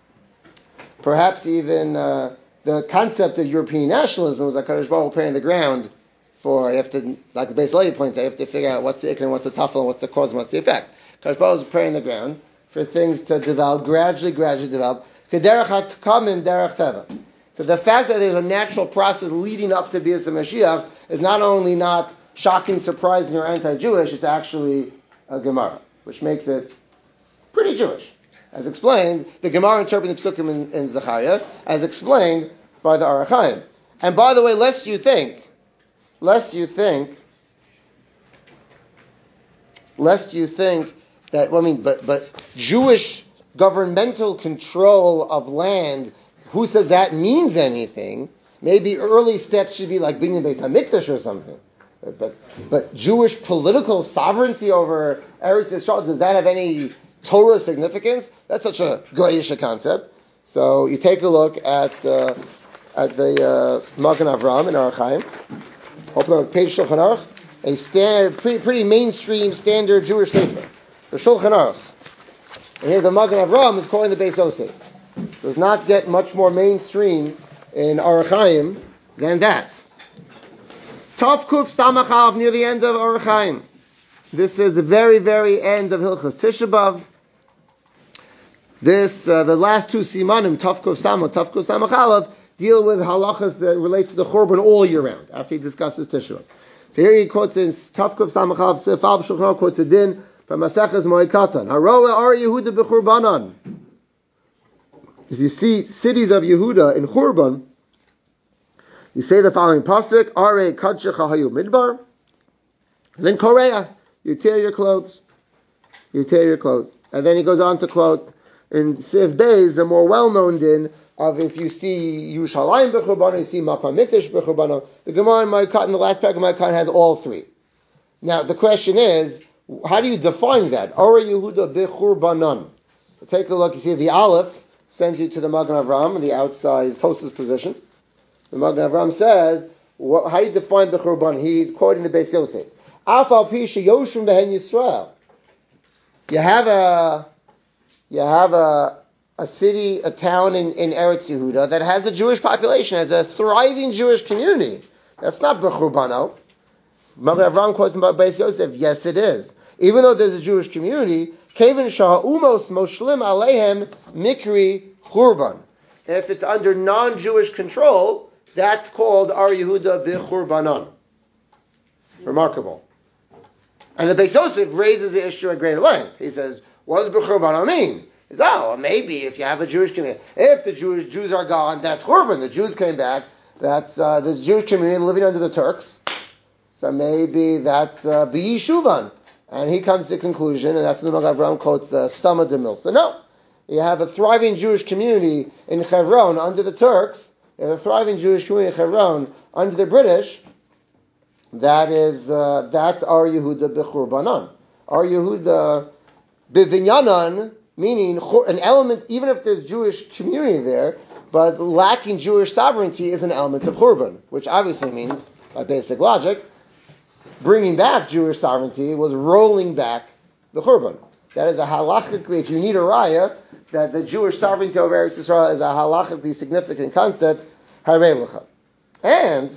Perhaps even uh, the concept of European nationalism was like Kadosh Baruch Hu preparing the ground for, you have to, like the base lady points out, you have to figure out what's the ikr and what's the tafel and what's the cause and what's the effect. Kadosh Baruch Hu was preparing the ground for things to develop, gradually, gradually develop. Kederach HaTkamim derech teva. So the fact that there's a natural process leading up to Bias Mashiach is not only not shocking, surprising, or anti-Jewish, it's actually a Gemara, which makes it pretty Jewish. As explained, the Gemara interpreting the Psukim in, in Zechariah, as explained by the Ohr HaChaim. And by the way, lest you think, lest you think, lest you think that, well, I mean, but, but Jewish governmental control of land, who says that means anything? Maybe early steps should be like being in Beis HaMikdash or something. But, but but Jewish political sovereignty over Eretz Yisrael, does that have any Torah significance? That's such a goyish concept. So you take a look at uh, at the uh, Magen Avraham in Ohr HaChaim. Open up page Shulchan Aruch, a standard, pretty, pretty mainstream standard Jewish sefer, the Shulchan Aruch. And here the Magen Avraham is calling the Beis Yosef. Does not get much more mainstream in Ohr HaChaim than that. Tov Kuf Samach Aleph, near the end of Ohr HaChaim. This is the very, very end of Hilchos Tisha B'Av. This, uh, the last two simanim, Tov Kuf Samach, Tov Kuf Samach Aleph, deal with halachas that relate to the Churban all year round, after he discusses Tisha B'Av. So here he quotes in Tov Kuf Samach Aleph, Sif Al Shulchan Aruch quotes a din from Maseches Moed Katan. Haroeh Ar Yehuda B'Churbanan. If you see cities of Yehuda in Churban, you say the following pasuk: Are Kadshecha Hayu Midbar. And then Korea, you tear your clothes. You tear your clothes. And then he goes on to quote in Sif Beis, the more well-known din of if you see Yerushalayim b'Churbanan, you see Makom Mikdash b'Churbanan. The Gemara in Moed Katan, the last paragraph of Moed Katan, has all three. Now the question is, how do you define that? Are Yehuda b'Churbanan. So take a look. You see the Aleph sends you to the Magen Avraham in the outside Tosafos position. The Magen Avraham says, what, how do you define b'Churban? He's quoting the Beis Yosef. Afal pi sheyoshim behen Yisrael. You have a, you have a, a city, a town in, in Eretz Yehuda that has a Jewish population, has a thriving Jewish community. That's not b'Churbano. Magen Avraham quotes about Beis Yosef. Yes, it is. Even though there's a Jewish community, Kevin Shah Umos Moshlim Alehem Mikri Churban. If it's under non-Jewish control, that's called Ar Yehuda B'Churbanan. Remarkable. And the Beis Yosef raises the issue at greater length. He says, what does B'Churbanan mean? is, oh, maybe if you have a Jewish community, if the Jewish Jews are gone, that's Churban. The Jews came back. That's uh, this Jewish community living under the Turks. So maybe that's uh, B'yishuvan. And he comes to the conclusion, and that's what the Magen Avraham quotes uh, Stama de Mil. So no, you have a thriving Jewish community in Hebron under the Turks. You have a thriving Jewish community in Hebron under the British. That is, uh, that's Ar Yehuda b'Churbanan. Ar Yehuda b'Vinyanan, meaning an element, even if there's Jewish community there, but lacking Jewish sovereignty is an element of Churban, which obviously means, by basic logic, bringing back Jewish sovereignty was rolling back the Churban. That is a halachically, if you need a raya, that the Jewish sovereignty over Eretz Yisrael is a halachically significant concept, harei lecha. And,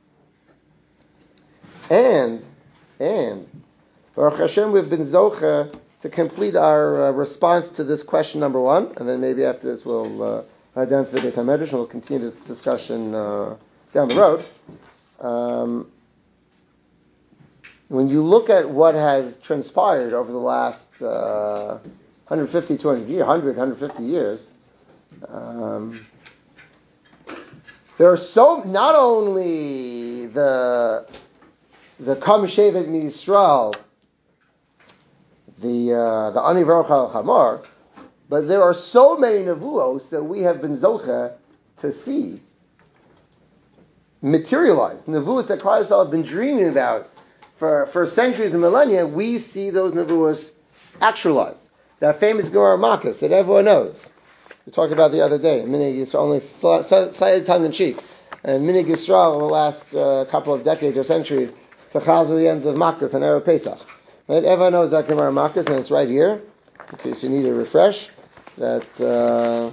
and, and, Baruch Hashem, we've been zocha to complete our uh, response to this question number one, and then maybe after this we'll uh, head down to the Beis HaMedrash and we'll continue this discussion uh, down the road. Um, When you look at what has transpired over the last uh, one hundred fifty, two hundred years, one hundred, one hundred fifty years, um, there are so, not only the the Kam Shevet MiYisrael, the uh, the Ani Baruch Al Chamor, but there are so many nevuos that we have been zocha to see materialize. Nevuos that Klal Yisrael have been dreaming about For, for centuries and millennia, we see those nevuos actualize. That famous Gemara Makkas that everyone knows. We talked about the other day. Minig Yisrael, only slightly tongue in cheek. And Minig Yisrael in the last uh, couple of decades or centuries, Tzachal to the end of Makkas and Erev Pesach. Right? Everyone knows that Gemara Makkas, and it's right here, in case you need a refresh. That. Uh,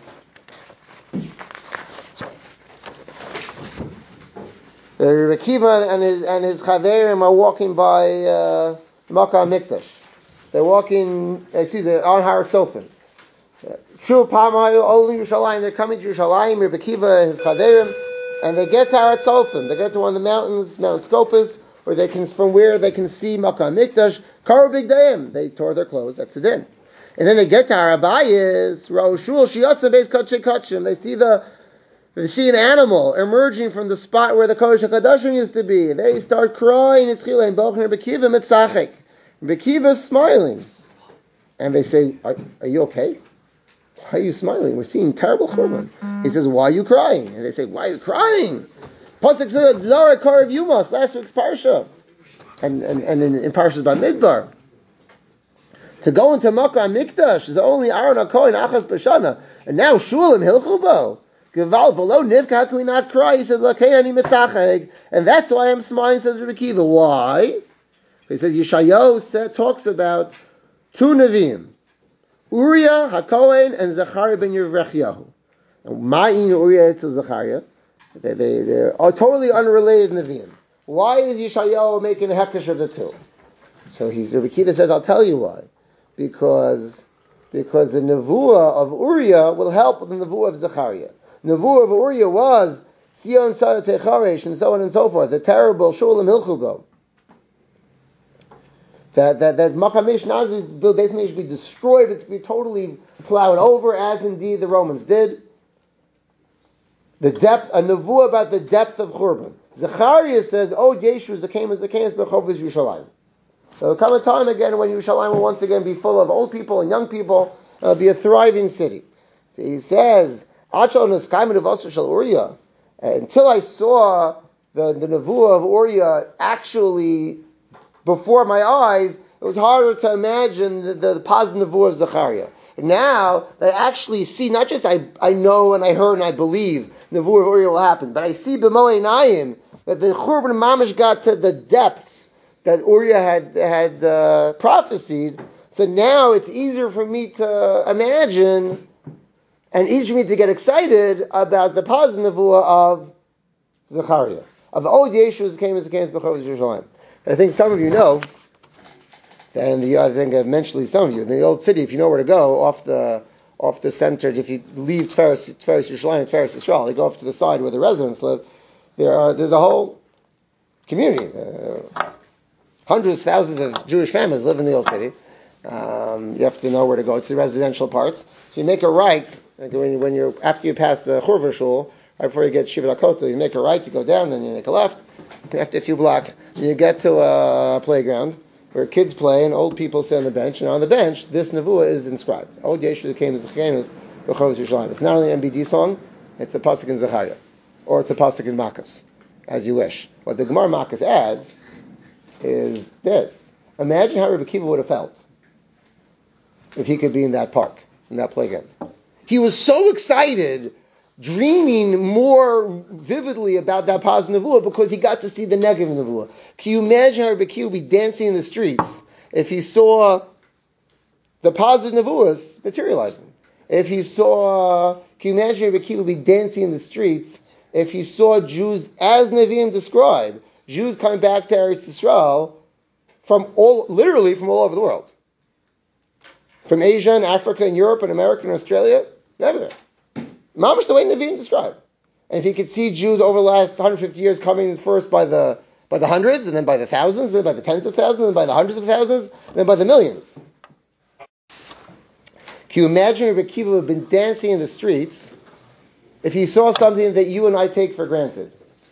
Rebbe Akiva and his and his chaverim are walking by uh, Makkah Mikdash. They're walking, excuse me, on Har Tzofim. Shul Pamayu Olim Yerushalayim. They're coming to Yerushalayim. Rebbe Akiva and his chaverim, and they get to Har Tzofim. They get to one of the mountains, Mount Scopus, where they can, from where they can see Makkah Mikdash. Karo Big Dayim. They tore their clothes. That's the din. And then they get to Har Abayis. Roshul Shiyatza Beis Kachei Kachim. They see the They see an animal emerging from the spot where the Kodesh HaKadoshim used to be. They start crying. It's Chila and Bochner Bekiva Mitzachek. Bekiva is smiling. And they say, are, are you okay? Why are you smiling? We're seeing terrible churban. He says, why are you crying? And they say, why are you crying? Pasuk says, Zara Karav Yumas, last week's Parsha. And, and, and in, in Parshas Bamidbar. To go into Makkah Mikdash is only Aaron HaKohen Achaz B'Shana. And now Shulam Hilchubo. Geval below Nivka, how can we not cry? He says, Lakei Mitzacheg, and that's why I'm smiling, says Rebbe Akiva. Why? He says, Yeshayahu talks about two Nevi'im, Uriah HaKohen and Zechariah ben Yerechiyahu. Ma'in Uriah to Zechariah. They, they, they are totally unrelated Nevi'im. Why is Yeshayahu making a hekesh of the two? So he's, Rebbe Akiva says, I'll tell you why. Because, because the Nevuah of Uriah will help with the Nevuah of Zechariah. Nevuah of Uriah was Sion Sadat Techaresh and so on and so forth. The terrible Shulam Hilchugo. That that that Makamish Nazi basically should be destroyed. It's to be totally plowed over, as indeed the Romans did. The depth, a nevuah about the depth of Churban. Zechariah says, "Oh, Yeshu Zakem Zakems Bechovis Yerushalayim." So there'll come a time again when Yerushalayim will once again be full of old people and young people. It'll be a thriving city. So he says. Until I saw the, the nevuah of Uriah actually before my eyes, it was harder to imagine the, the, the positive nevuah of Zechariah. Now, I actually see, not just I, I know and I heard and I believe nevuah of Uriah will happen, but I see b'mo einayim that the Churban Mamish got to the depths that Uriah had, had uh, prophesied. So now it's easier for me to imagine and easier for me to get excited about the positive nevuah of Zechariah. Of Od Yeshu came as against Bechor Yerushalayim. I think some of you know, and the, I think eventually some of you, in the old city, if you know where to go, off the off the center, if you leave Tveres Yerushalayim, Tveres Yisrael, you go off to the side where the residents live, there are there's a whole community. Uh, hundreds, thousands of Jewish families live in the old city. Um, you have to know where to go. It's the residential parts. So you make a right, like when, when you're, after you pass the Churva Shul, right before you get Shiva Lakota, you make a right, you go down, then you make a left. After a few blocks, you get to a playground where kids play and old people sit on the bench, and on the bench, this Nevuah is inscribed. Od Yeshu Came as It's not only an M B D song, it's a pasuk in Zechariah, or it's a pasuk in Makkos, as you wish. What the Gemara Makkos adds is this. Imagine how Rebbe Kiva would have felt if he could be in that park, in that playground. He was so excited, dreaming more vividly about that positive Nevuah because he got to see the negative Nevuah. Can you imagine how Rebbe Kiva would be dancing in the streets if he saw the positive Nevuahs materializing? If he saw, can you imagine Rebbe Kiva would be dancing in the streets if he saw Jews, as Nevi'im describe, Jews coming back to Eretz Yisrael from all, literally from all over the world. From Asia and Africa and Europe and America and Australia, everywhere. Mamash the way Nevi'im describe. And if he could see Jews over the last one hundred fifty years coming first by the by the hundreds, and then by the thousands, and then by the tens of thousands, and then by the hundreds of thousands, and then by the millions. Can you imagine Rebbe Kiva would have been dancing in the streets if he saw something that you and I take for granted?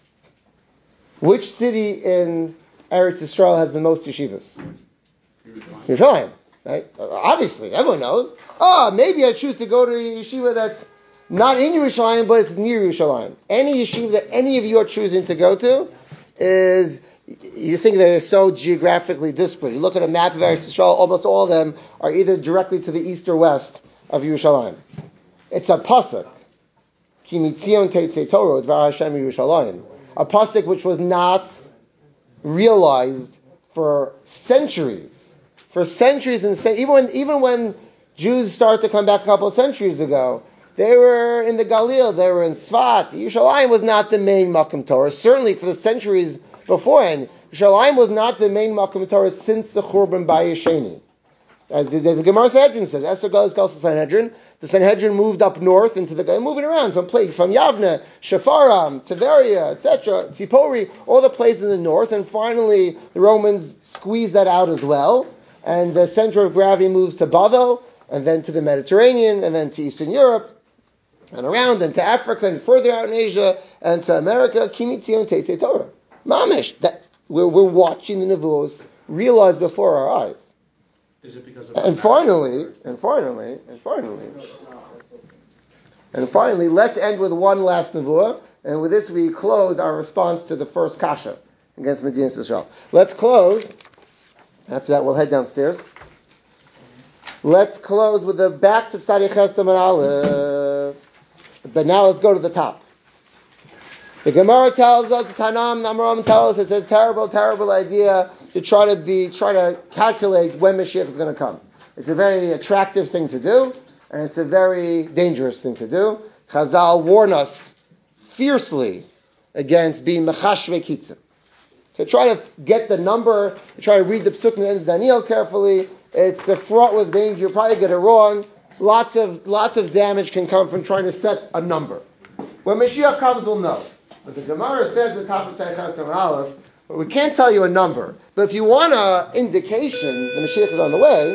Which city in Eretz Yisrael has the most yeshivas? Yerushalayim. Right? Obviously, everyone knows. Oh, maybe I choose to go to a yeshiva that's not in Yerushalayim, but it's near Yerushalayim. Any yeshiva that any of you are choosing to go to is, you think they're so geographically disparate. You look at a map of Eretz Yisrael, almost all of them are either directly to the east or west of Yerushalayim. It's a pasuk. Ki mitzion teitzei Torah dvar Hashem Yerushalayim. A pasuk which was not realized for centuries. For centuries and centuries. Even when, even when Jews started to come back a couple of centuries ago, they were in the Galil, they were in Tzfat. Yerushalayim was not the main Makom Torah. Certainly for the centuries beforehand, Yerushalayim was not the main Makom Torah since the Churban Bayis Sheni. As the, the, the Gemara Sanhedrin says, Esther Galis Galis Sanhedrin, the Sanhedrin moved up north into the moving around from places from Yavne, Shafaram, Tiberia, et cetera, Tzipori, all the places in the north, and finally the Romans squeezed that out as well, and the center of gravity moves to Bavel, and then to the Mediterranean, and then to Eastern Europe, and around, and to Africa, and further out in Asia, and to America, Kimitzion Teitzei Torah. Mamish, that we're, we're watching the Nevuos realized before our eyes. Is it because of And finally, and finally, and finally, and finally, let's end with one last Nevuah, and with this we close our response to the first Kasha against Medinas Yisrael. Let's close. After that, we'll head downstairs. Let's close with the back to Tzadi Chesam and Aleph. But now let's go to the top. The Gemara tells us, Tanam Namaram tells us, it's a terrible, terrible idea to try to be, try to calculate when Mashiach is going to come. It's a very attractive thing to do, and it's a very dangerous thing to do. Chazal warn us fiercely against being mechashve kitzim. So try to get the number, try to read the Psuk and the end of Daniel carefully. It's a fraught with danger. You'll probably get it wrong. Lots of lots of damage can come from trying to set a number. When Mashiach comes, we'll know. But the Gemara says at the top of Tzadi Chesam and Aleph, well, we can't tell you a number. But if you want an indication the Mashiach is on the way,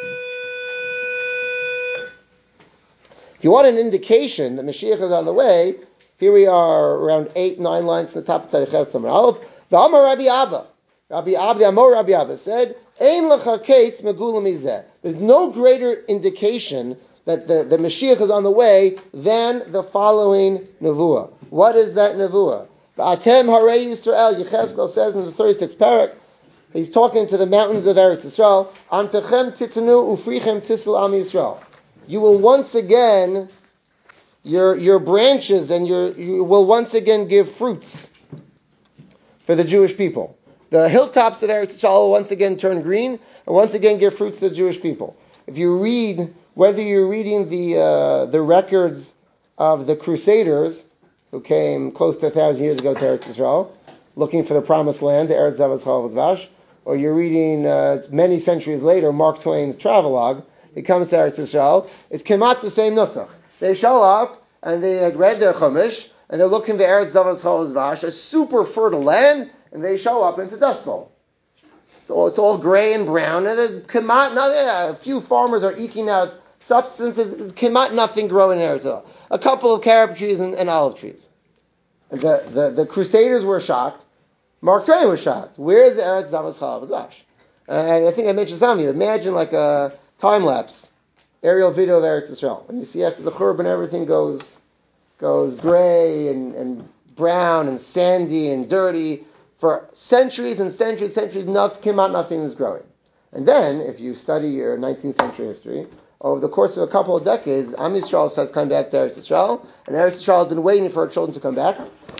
if you want an indication that Mashiach is on the way, here we are around eight, nine lines to the top of Tzadi Chesam and Aleph. The Amar Rabbi Abba, Rabbi Abba, the Amor Rabbi Abba said, Ein lecha kates megula mizeh. There's no greater indication that the, the Mashiach is on the way than the following Nevuah. What is that Nevuah? Ba'atem harei Yisrael, Yechezkel says in the thirty-sixth parak, he's talking to the mountains of Eretz Yisrael, An pechem titanu ufrichem tisel am Yisrael. You will once again, your your branches and your you will once again give fruits for the Jewish people. The hilltops of Eretz Yisrael will once again turn green and once again give fruits to the Jewish people. If you read, whether you're reading the uh, the records of the Crusaders who came close to a thousand years ago to Eretz Yisrael, looking for the promised land, to Eretz Zavas Chalav Dvash, or you're reading uh, many centuries later Mark Twain's travelogue, he comes to Eretz Yisrael, it's kemat the same nusach. They show up and they had read their Chumash and they're looking for Eretz Zavas Chalav Dvash, a super fertile land, and they show up into Dust Bowl. It's all, it's all gray and brown, and there's kemat, not, a few farmers are eking out substances, kemat nothing growing in Eretz Yisrael. A couple of carob trees and, and olive trees. And the, the, the Crusaders were shocked. Mark Twain was shocked. Where is the Eretz Zamas Chalav Dvash? And I think I mentioned something. Imagine like a time-lapse aerial video of Eretz Yisrael. And you see after the Churban everything goes goes gray and, and brown and sandy and dirty. For centuries and centuries, centuries, not, came out nothing is growing. And then, if you study your nineteenth century history, over the course of a couple of decades, Am Yisrael starts coming back to Eretz Yisrael, and Eretz Yisrael has been waiting for her children to come back.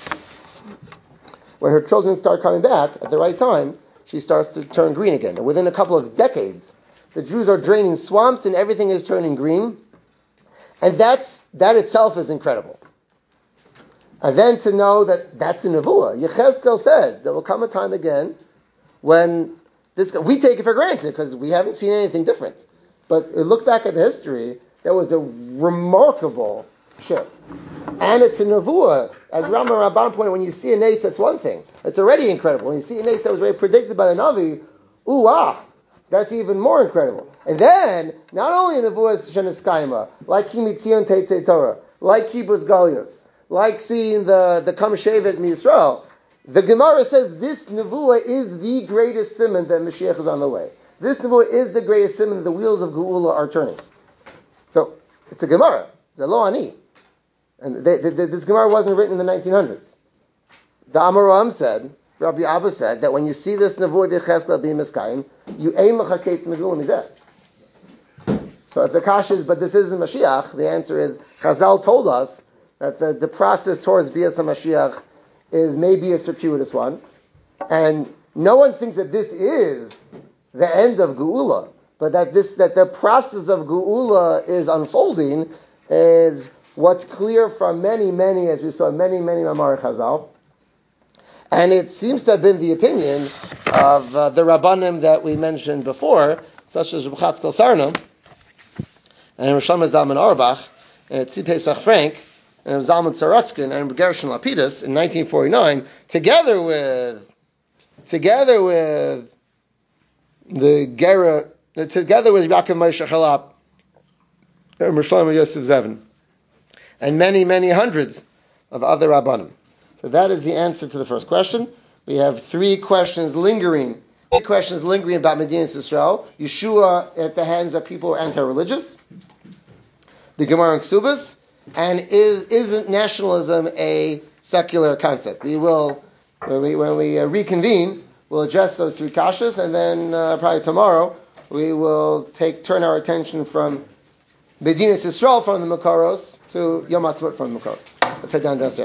When her children start coming back at the right time, she starts to turn green again. And within a couple of decades, the Jews are draining swamps and everything is turning green. And that's that itself is incredible. And then to know that that's a nevuah. Yechezkel said there will come a time again when this we take it for granted because we haven't seen anything different. But look back at the history, there was a remarkable shift. And it's a nevuah. As Rambam Rabban pointed, when you see a nace, that's one thing. It's already incredible. When you see a nace that was already predicted by the Navi, ooh ah, that's even more incredible. And then, not only a nevuah is Sheneskaima, like Kimitzion Teitzei Torah, like Kibbutz Galios, like seeing the, the Kam Shevet Yisrael, the Gemara says this nevuah is the greatest simon that Mashiach is on the way. This nevuah is the greatest simon that the wheels of Geula are turning. So, it's a Gemara. It's a lo ani. And they, they, they, this Gemara wasn't written in the nineteen hundreds. The Amoram said, Rabbi Abba said, that when you see this nevuah d'Yechezkel being miskayim, you aim l'chaketz megula mideh. So if the kasha is, but this isn't Mashiach, the answer is, Chazal told us that the, the process towards Bias HaMashiach is maybe a circuitous one, and no one thinks that this is the end of Geula, but that this that the process of Geula is unfolding is what's clear from many, many, as we saw, many, many Mamar Chazal. And it seems to have been the opinion of uh, the Rabbanim that we mentioned before, such as Reb Chatzkel Sarna, and Rosh Hashanah Zalman Auerbach, and Tzvi Pesach Frank, and Zalman Sorochkin, and Gershon Lapidus in nineteen forty-nine, together with, together with the Gera, together with Yaakov Moshe Chalap, and Rosh Hashanah Yosef Zevin, and many, many hundreds of other Rabbanim. So that is the answer to the first question. We have three questions lingering. Three questions lingering about Medinas Yisrael. Yeshua at the hands of people who are anti-religious. The Gemara in Ksubas. And is, isn't nationalism a secular concept? We will, when we, when we uh, reconvene, we'll address those three kashas, and then uh, probably tomorrow we will take turn our attention from Medinas Yisrael from the Makaros to Yom Ha'atzmaut from the Makaros. Let's head down downstairs.